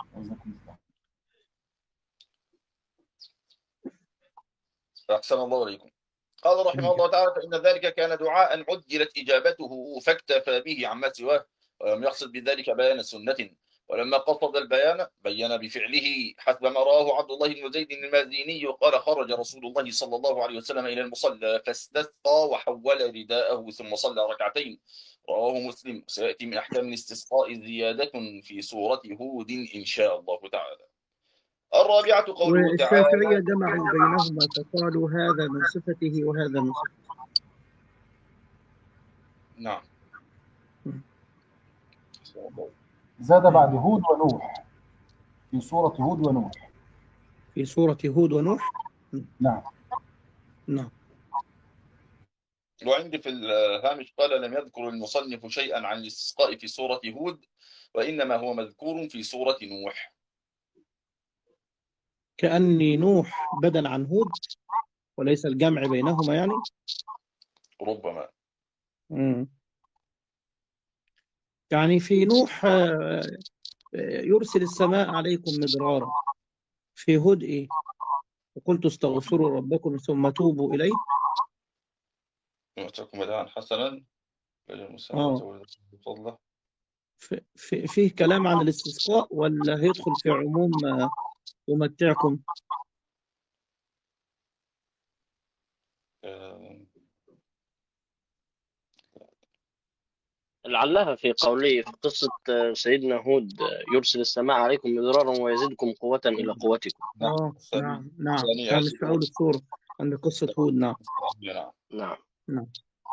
أحسن الله عليكم. قال رحمه الله تعالى: فإن ذلك كان دعاء عجلت إجابته فاكتفى به عما سواه، ولم يقصد بذلك بيان سنة. ولما قصد البيان بين بفعله، حسب ما راه عبد الله بن زيد المازيني قال: خرج رسول الله صلى الله عليه وسلم إلى المصلى فاستسقى وحول رداءه ثم صلى ركعتين. رواه مسلم. سيأتي من أحكام الاستسقاء زيادة في سورة هود إن شاء الله تعالى. الرابعة قوله تعالى: والشافعية جمعوا بينهما فقالوا هذا من صفته وهذا من صفته. نعم. زاد بعد هود ونوح في سورة هود ونوح. في سورة هود ونوح. نعم. نعم. وعندي في الهامش قال: لم يذكر المصنف شيئا عن الاستسقاء في سورة هود، وإنما هو مذكور في سورة نوح. كأني نوح بدل عن هود وليس الجمع بينهما يعني. ربما. مم. يعني في نوح يرسل السماء عليكم مدرارا. في هود إيه؟ وقلت استغفروا ربكم ثم توبوا إليه. يؤتكم مدعا حسنا آه. في في فيه كلام عن الاستسقاء ولا هيدخل في عموم يمتعكم؟ لعلها في قوله في قصة سيدنا هود: يرسل السماء عليكم مدرارا ويزيدكم قوة إلى قوتكم. آه نعم نعم. كان في أول السورة عند قصة هود. نعم نعم. نعم.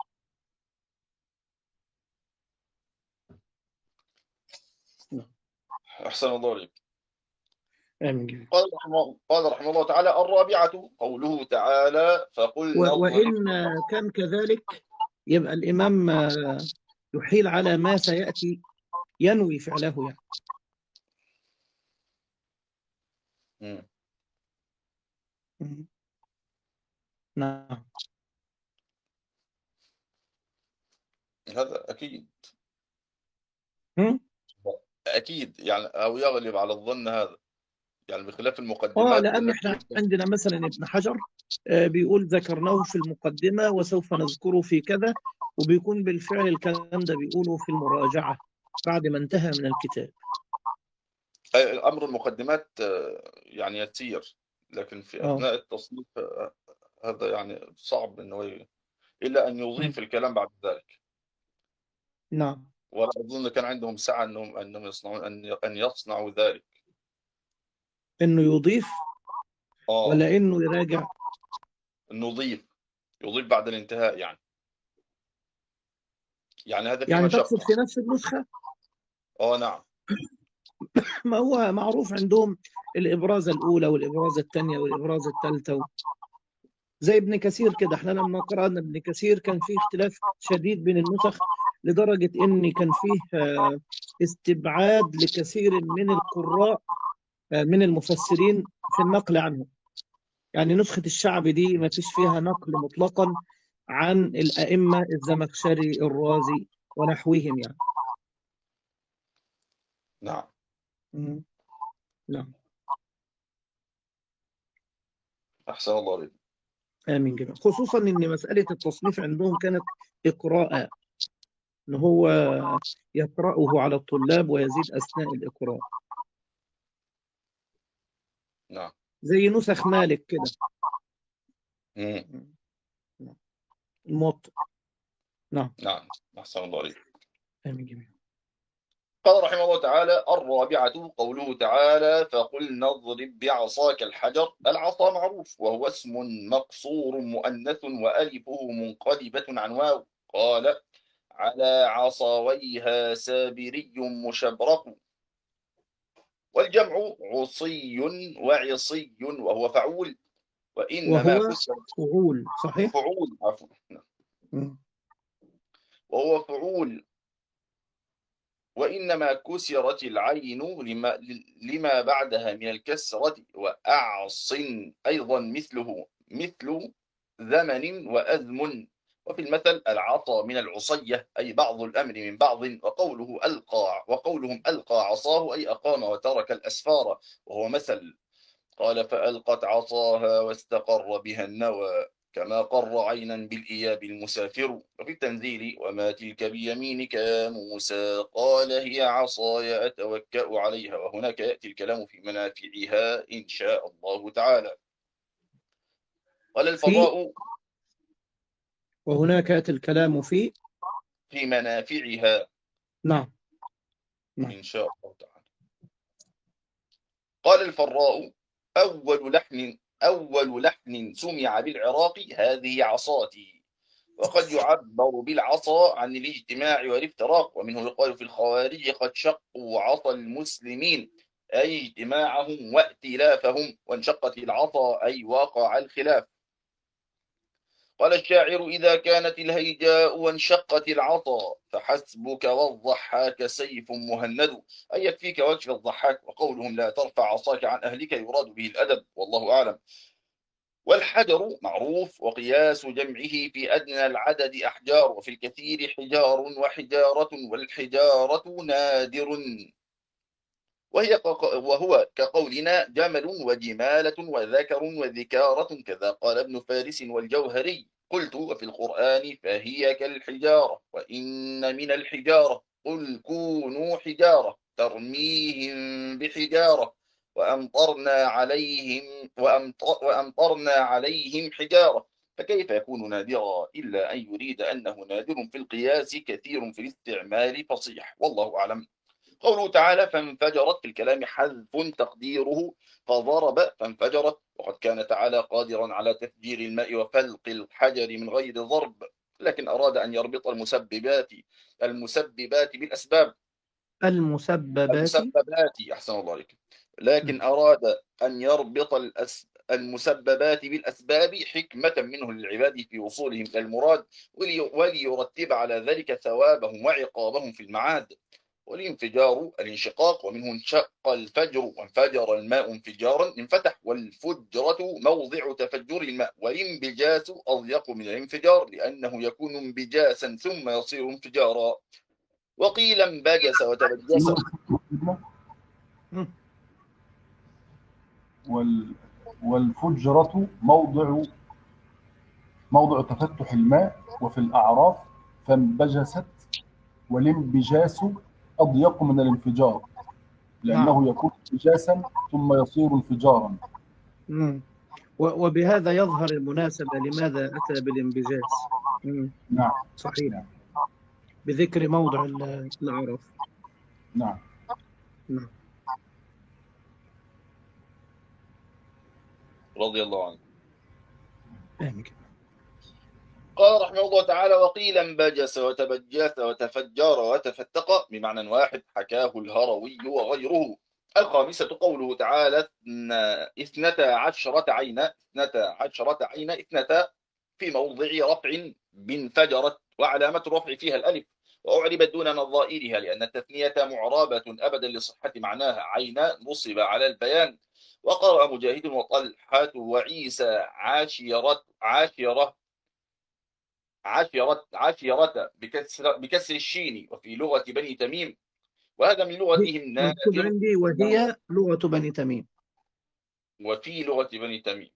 نعم. أحسن الله عليك. آمين جميعا. قال رحمه, قال رحمه الله تعالى: الرابعة قوله تعالى: فقل و- نضرب. وإن كان كذلك يبقى الإمام يحيل على ما سيأتي ينوي فعله يعني. مم. مم. نعم. هذا أكيد مم. أكيد يعني، أو يغلب على الظن هذا يعني، بخلاف اه المقدمات لأن التي احنا عندنا مثلا ابن حجر آه، بيقول ذكرناه في المقدمة وسوف نذكره في كذا، وبيكون بالفعل الكلام ده بيقوله في المراجعة بعد ما انتهى من الكتاب. أي أمر المقدمات آه، يعني يسير، لكن في اه. أثناء التصنيف آه، هذا يعني صعب إنه ي- إلا أن مم. يضيف الكلام بعد ذلك. نعم. ولا أظن كان عندهم سعة أنهم أنهم يصنعون أن أن يصنعوا ذلك. إنه يضيف آه ولا إنه يراجع؟ إنه يضيف يضيف بعد الانتهاء يعني، يعني هذا في يعني تقصد مشقة. في نفس النسخة؟ آه نعم. ما هو معروف عندهم الإبرازة الأولى والإبرازة الثانية والإبرازة الثالثة، زي ابن كثير كده. احنا لما قرأنا ابن كثير كان فيه اختلاف شديد بين النسخ، لدرجة ان كان فيه آه، استبعاد لكثير من القراء آه، من المفسرين في النقل عنه. يعني نسخة الشعب دي ما فيش فيها نقل مطلقا عن الأئمة الزمخشري الرازي ونحوهم يعني. نعم. مم. نعم. أحسن الله عليك. آمين جميعا. خصوصا ان مسألة التصنيف عندهم كانت إقراء، ان هو يقرأه على الطلاب ويزيد أثناء الإقراء، نعم. زي نسخ مالك كده. مم. الموطئ. نعم. نعم. أحسن الله عليك. آمين جميعا. قال رحمه الله تعالى: الرابعة قوله تعالى: فقل نضرب بعصاك الحجر. العصا معروف، وهو اسم مقصور مؤنث وألفه منقلبة عن واو. قال: على عصاويها سابري مشبرق. والجمع عصي وعصي، وهو فعول. وإنما وهو كسر فعول صحيح. فعول عفوا مم. وهو فعول. وإنما كسرت العين لما, لما بعدها من الكسرة. وأعص أيضا مثله مثل ذمن وأذم. وفي المثل: العطا من العصية، أي بعض الأمر من بعض. وقوله ألقى وقولهم ألقى عصاه، أي أقام وترك الأسفار، وهو مثل. قال: فألقت عصاها واستقر بها النوى، كما قر عينا بالإياب المسافر. وفي التنزيل: وما تلك بيمينك يا موسى، قال: هي عصاي أتوكأ عليها. وهناك يأتي الكلام في منافعها إن شاء الله تعالى. قال في الفراء: وهناك يأتي الكلام في. في منافعها نعم. نعم. إن شاء الله تعالى. قال الفراء: أول لحن أول لحن سمع بالعراق هذه عصاتي. وقد يعبر بالعصا عن الاجتماع والافتراق، ومنه يقال في الخوارج: قد شقوا عصا المسلمين، أي اجتماعهم وائتلافهم. وانشقت العصا أي وقع الخلاف. قال الشاعر: إذا كانت الهيجاء وانشقت العصا، فحسبك والضحاك سيف مهند. أي يكفيك وجه الضحاك. وقولهم: لا ترفع عصاك عن أهلك، يراد به الأدب، والله أعلم. والحجر معروف، وقياس جمعه في أدنى العدد أحجار، وفي الكثير حجار وحجارة. والحجارة نادر، وهي وهو كقولنا جمل وجمالة وذكر وذكارة، كذا قال ابن فارس والجوهري. قلت: وفي القرآن: فهي كالحجارة. وإن من الحجارة قل كونوا حجارة ترميهم بحجارة وأمطرنا عليهم وأمطر وأمطرنا عليهم حجارة. فكيف يكون نادرا إلا أن يريد أنه نادر في القياس كثير في الاستعمال فصيح، والله أعلم. قوله تعالى: فانفجرت، في الكلام حذف تقديره فضرب فانفجرت. وقد كان تعالى قادرا على تفجير الماء وفلق الحجر من غير ضرب. لكن أراد أن يربط المسببات المسببات بالأسباب المسببات. المسببات أحسن الله عليك. لكن أراد أن يربط الأس... المسببات بالأسباب حكمة منه للعباد في وصولهم إلى المراد، ولي... وليرتب على ذلك ثوابهم وعقابهم في المعاد. والانفجار الانشقاق، ومنه انشق الفجر وانفجر الماء انفجارا انفتح، والفجرة موضع تفجر الماء، والانبجاس أضيق من الانفجار لأنه يكون انبجاسا ثم يصير انفجارا. وقيل انبجس وتبجس. وال والفجرة موضع موضع تفتح الماء، وفي الأعراف فانبجست، والانبجاس أضيق من الانفجار لأنه نعم. يكون انبجاسا ثم يصير انفجارا. مم. و- وبهذا يظهر المناسبة لماذا أتى بالانبجاس. مم. نعم صحيح. نعم بذكر موضع ال- الأعراف. نعم. نعم. رضي الله عنه. آمين. قال رحمه الله تعالى: وقيل انبجس وتبجس وتفجر وتفتق بمعنى واحد حكاه الهروي وغيره. الخامسة قوله تعالى: اثنتا عشرة عينا اثنتا عشرة عينا اثنتا في موضع رفع بانفجرت، وعلامة الرفع فيها الألف، وأعربت دون نظائرها لأن التثنية معرابة أبدا لصحة معناها. عينا نصب على البيان. وقرأ مجاهد وطلحة وعيسى عاشرة عاشرة عشرة عشرة بكسر بكسر الشين، وفي لغة بني تميم، وهذا من لغتهم مكتوب نادر. عندي وهي لغة بني تميم. وفي لغة بني تميم.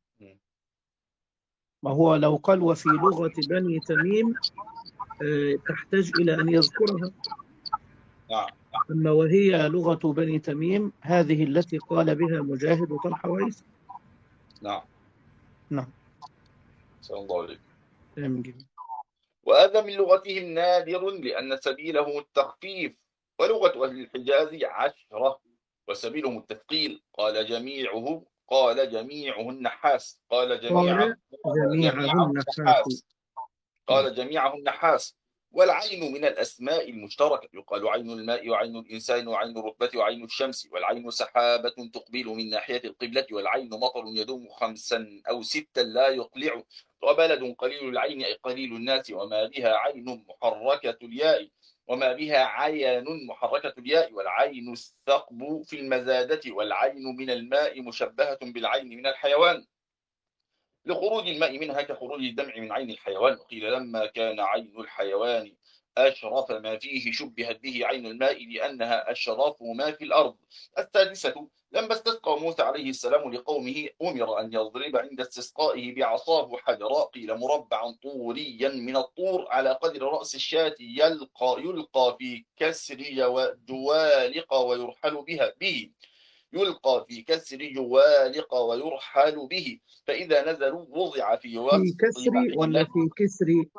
ما هو لو قال وفي لغة بني تميم آه، تحتاج إلى أن يذكرها. نعم. أما وهي لغة بني تميم هذه التي قال بها مجاهد وطلحة وعيسى. نعم. نعم. صلى الله عليه. آمين. وهذا من لغتهم نادر لأن سبيله التخفيف، ولغة أهل الحجاز عشرة وسبيلهم التثقيل. قال جميعه قال جميعه النحاس قال جميعه جميعه النحاس. قال جميعه النحاس. والعين من الأسماء المشتركة، يقال عين الماء وعين الإنسان وعين الركبة وعين الشمس. والعين سحابة تقبل من ناحية القبلة. والعين مطر يدوم خمسا أو ستا لا يقلع. وبلد قليل العين أي قليل الناس. وما بها عين محركة الياء وما بها عين محركة الياء. والعين الثقب في المزادة. والعين من الماء مشبهة بالعين من الحيوان، لخروج الماء منها كخروج الدمع من عين الحيوان. وقيل لما كان عين الحيوان أشرف ما فيه شبهت به عين الماء لأنها أشرف ما في الأرض. السادسة لما استسقى موسى عليه السلام لقومه أمر أن يضرب عند استسقائه بعصاه حجرا، قيل مربعا طوريا من الطور على قدر رأس الشاة، يلقى, يلقى في كسر جوالق ويرحل بها به يلقى في كسر جوالق ويرحل به. فإذا نزلوا وضع في وسط في كسري ولا في كسري؟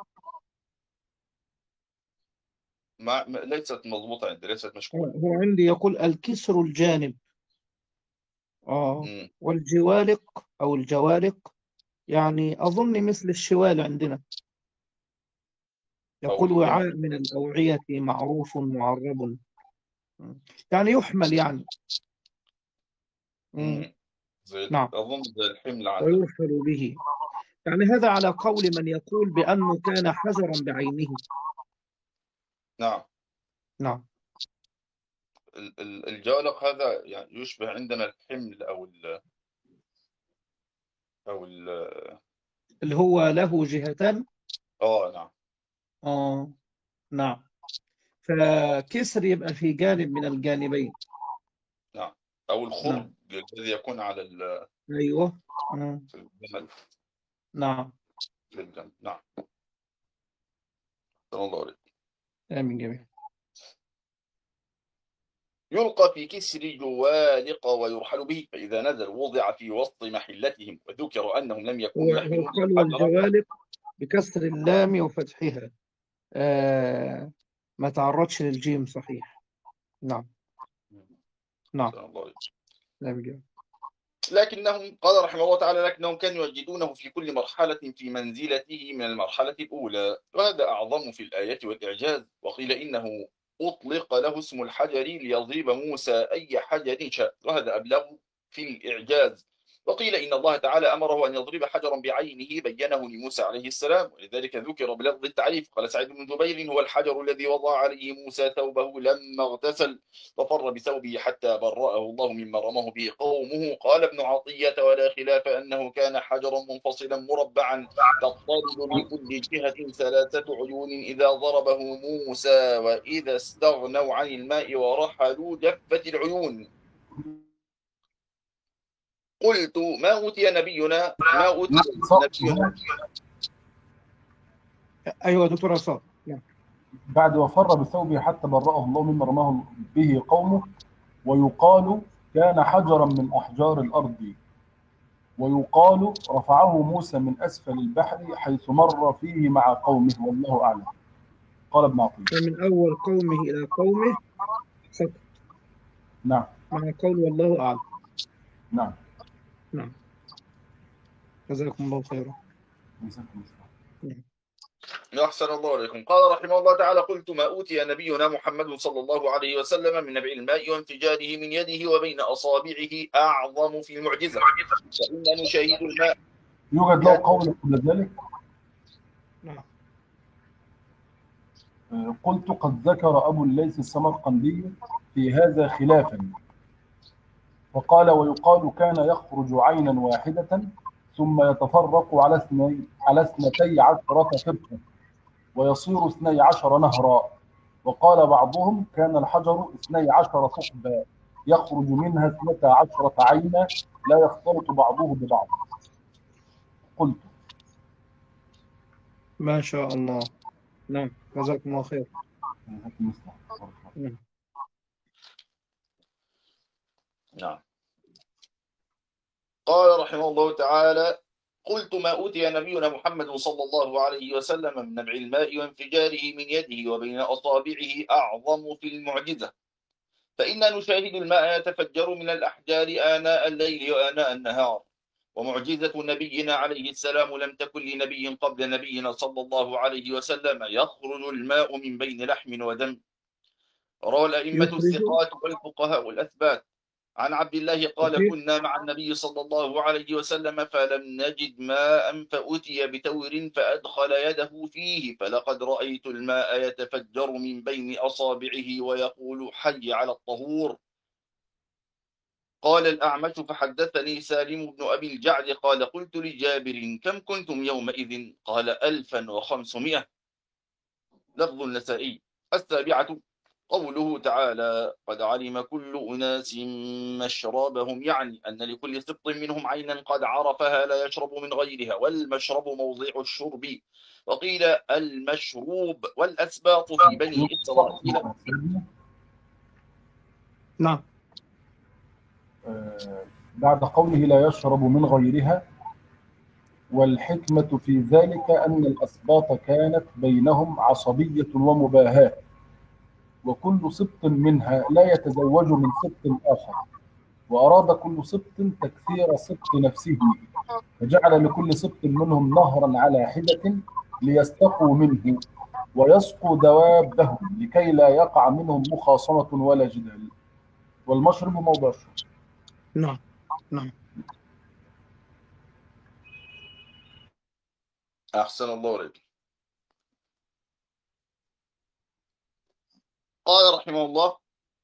ما ليست مضبوطة عندي، ليست مشكورة. هو عندي يقول الكسر الجانب. آه م. والجوالق أو الجوالق يعني أظن مثل الشوال عندنا. يقول وعاء من الأوعية معروف معرب، يعني يحمل يعني. م. زي نعم. أظن زي الحمل عندنا. ويرحل به، يعني هذا على قول من يقول بأنه كان حجرا بعينه. نعم. نعم. الجالق هذا يعني يشبه عندنا الحمل أو ال أو ال اللي هو له جهتان. آه نعم. آه نعم. فكسر يبقى في جانب من الجانبين. نعم. أو الخرج نعم. الذي يكون على ال أيوه. في الجمل. نعم. في الجمل. نعم. صلى الله عليه. آمين جميل. يلقى في كسر جوالق ويرحل به. فإذا نزل وضع في وسط محلتهم، وذكر أنهم لم يكونوا يحملون قال والجوالق بكسر اللام وفتحها، آه ما تعرضش للجيم. صحيح. نعم. نعم. صلى الله عليه. آمين جميل. لكنهم قال رحمه الله تعالى لكنهم كانوا يجدونه في كل مرحلة في منزلته من المرحلة الأولى، وهذا أعظم في الآية والإعجاز. وقيل إنه أطلق له اسم الحجر ليضرب موسى أي حجر شاء، وهذا أبلغ في الإعجاز. وقيل إن الله تعالى أمره أن يضرب حجرا بعينه بينه لموسى عليه السلام، ولذلك ذكر بلفظ التعريف. قال سعيد بن جبير هو الحجر الذي وضع عليه موسى ثوبه لما اغتسل ففر بثوبه حتى برأه الله مما رماه به قومه. قال ابن عطية ولا خلاف أنه كان حجرا منفصلا مربعا تطرد من كل جهة ثلاثة عيون إذا ضربه موسى، وإذا استغنوا عن الماء ورحلوا جفت العيون. قلت ما أوتي نبينا ما أوتي نبينا أيوة دكتور عصام. بعد وفر بثوبه حتى برأه الله مما رماه به قومه. ويقال كان حجرا من أحجار الأرض. ويقال رفعه موسى من أسفل البحر حيث مر فيه مع قومه، والله أعلم. قال ابن عطية من أول قومه إلى قومه فقط. نعم مع قول والله أعلم. نعم نعم جزاكم الله خيرا. أحسن الله عليكم. قال رحمه الله تعالى قلت ما أوتي نبينا محمد صلى الله عليه وسلم من نبع الماء وانفجاره من يده وبين أصابعه أعظم في المعجزة، فإن نشاهد الماء. يوجد له قول قبل ذلك. نعم. قلت قد ذكر أبو الليث السمرقندي في هذا خلافا، فقال ويقال كان يخرج عينا واحدة ثم يتفرق على اثني على اثنتي عشرة فرقة ويصير اثني عشر نهرا. وقال بعضهم كان الحجر اثني عشر ثقبا يخرج منها اثنتا عشرة عينا لا يختلط بعضه ببعض. قلت ما شاء الله. نعم جزاكم الله خير. نعم. قال رحمه الله تعالى قلت ما أوتي نبينا محمد صلى الله عليه وسلم من نبع الماء وانفجاره من يده وبين أصابعه أعظم في المعجزة، فإن نشاهد الماء يتفجر من الأحجار آناء الليل وآناء النهار. ومعجزة نبينا عليه السلام لم تكن لنبي قبل نبينا صلى الله عليه وسلم يخرج الماء من بين لحم ودم. روى الأئمة الثقات والفقهاء والأثبات عن عبد الله قال كنا مع النبي صلى الله عليه وسلم فلم نجد ماء فأتي بتور فأدخل يده فيه فلقد رأيت الماء يتفجر من بين أصابعه ويقول حي على الطهور. قال الأعمش فحدثني سالم بن أبي الجعد قال قلت لجابر كم كنتم يومئذ؟ قال ألفا وخمسمائة. لفظ النسائي. السابعة قوله تعالى قد علم كل أناس مشربهم، يعني أن لكل سبط منهم عينا قد عرفها لا يشرب من غيرها، والمشرب موضع الشرب. وقيل المشروب. والأسباط في بني إسرائيل. نعم. آه بعد قوله لا يشرب من غيرها، والحكمة في ذلك أن الأسباط كانت بينهم عصبية ومباهاة، وكل سبط منها لا يتزوج من سبط آخر، وأراد كل سبط تكثير سبط نفسه، فجعل لكل سبط منهم نهرا على حدة ليستقوا منه ويسقوا دوابهم لكي لا يقع منهم مخاصمة ولا جدال. والمشرب موضع الشرب. نعم نعم. أحسن الله عليك. قال رحمه الله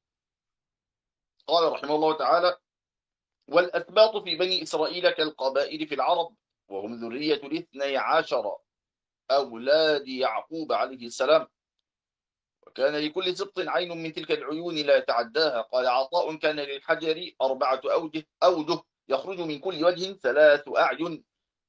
قال رحمه الله تعالى والأسباط في بني إسرائيل كالقبائل في العرب، وهم ذرية الاثني عشر أولاد يعقوب عليه السلام، وكان لكل سبط عين من تلك العيون لا يتعداها. قال عطاء كان للحجر أربعة أوجه أوجه يخرج من كل وجه ثلاث أعين،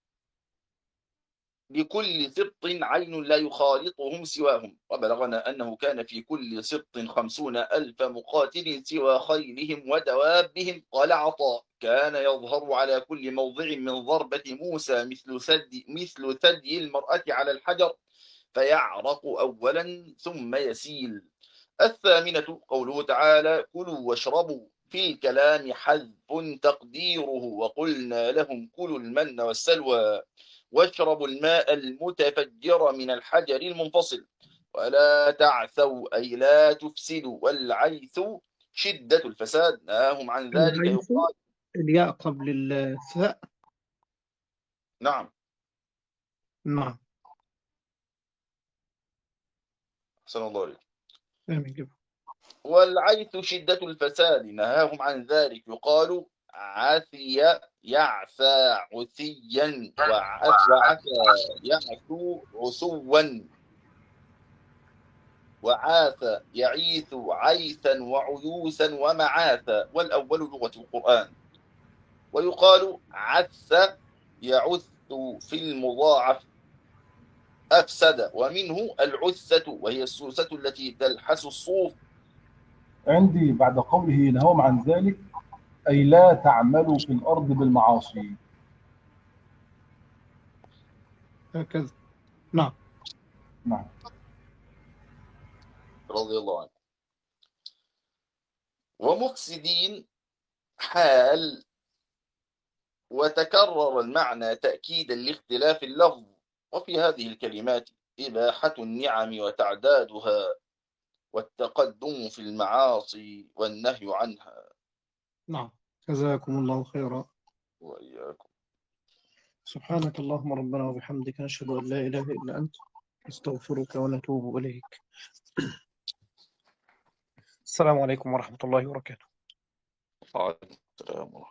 لكل سبط عين لا يخالطهم سواهم. وبلغنا أنه كان في كل سبط خمسون ألف مقاتل سوى خيلهم ودوابهم. قال عطاء كان يظهر على كل موضع من ضربة موسى مثل ثدي, مثل ثدي المرأة على الحجر فيعرق أولا ثم يسيل. الثامنة قوله تعالى كلوا واشربوا، في الكلام حذف تقديره وقلنا لهم كلوا المن والسلوى واشربوا الماء المتفجر من الحجر المنفصل ولا تعثوا أي لا تفسدوا والعيث شدة الفساد نهاهم عن ذلك العيث يقال الياء قبل الثاء. نعم نعم. أحسن الله عليك. آمين جدا. والعيث شدة الفساد نهاهم عن ذلك يقال عثي يعثى عثيا وعثى يعثو عثوا وعاث يعيث عيثا وعيوسا ومعاثا والأول لغة القرآن. ويقال عث يعث في المضاعف أفسد ومنه العثة وهي السوسة التي تلحس الصوف. عندي بعد قوله نهاهم عن ذلك أي لا تعملوا في الأرض بالمعاصي. هكذا. نعم. نعم. رضي الله عنه. ومفسدين حال وتكرر المعنى تأكيدا لاختلاف اللفظ وفي هذه الكلمات إباحة النعم وتعدادها والتقدم في المعاصي والنهي عنها. نعم. جزاكم الله خيرا. وإياكم. سبحانك اللهم ربنا وبحمدك نشهد أن لا إله إلا أنت نستغفرك ونتوب إليك. السلام عليكم ورحمة الله وبركاته. وعليكم السلام ورحمة الله.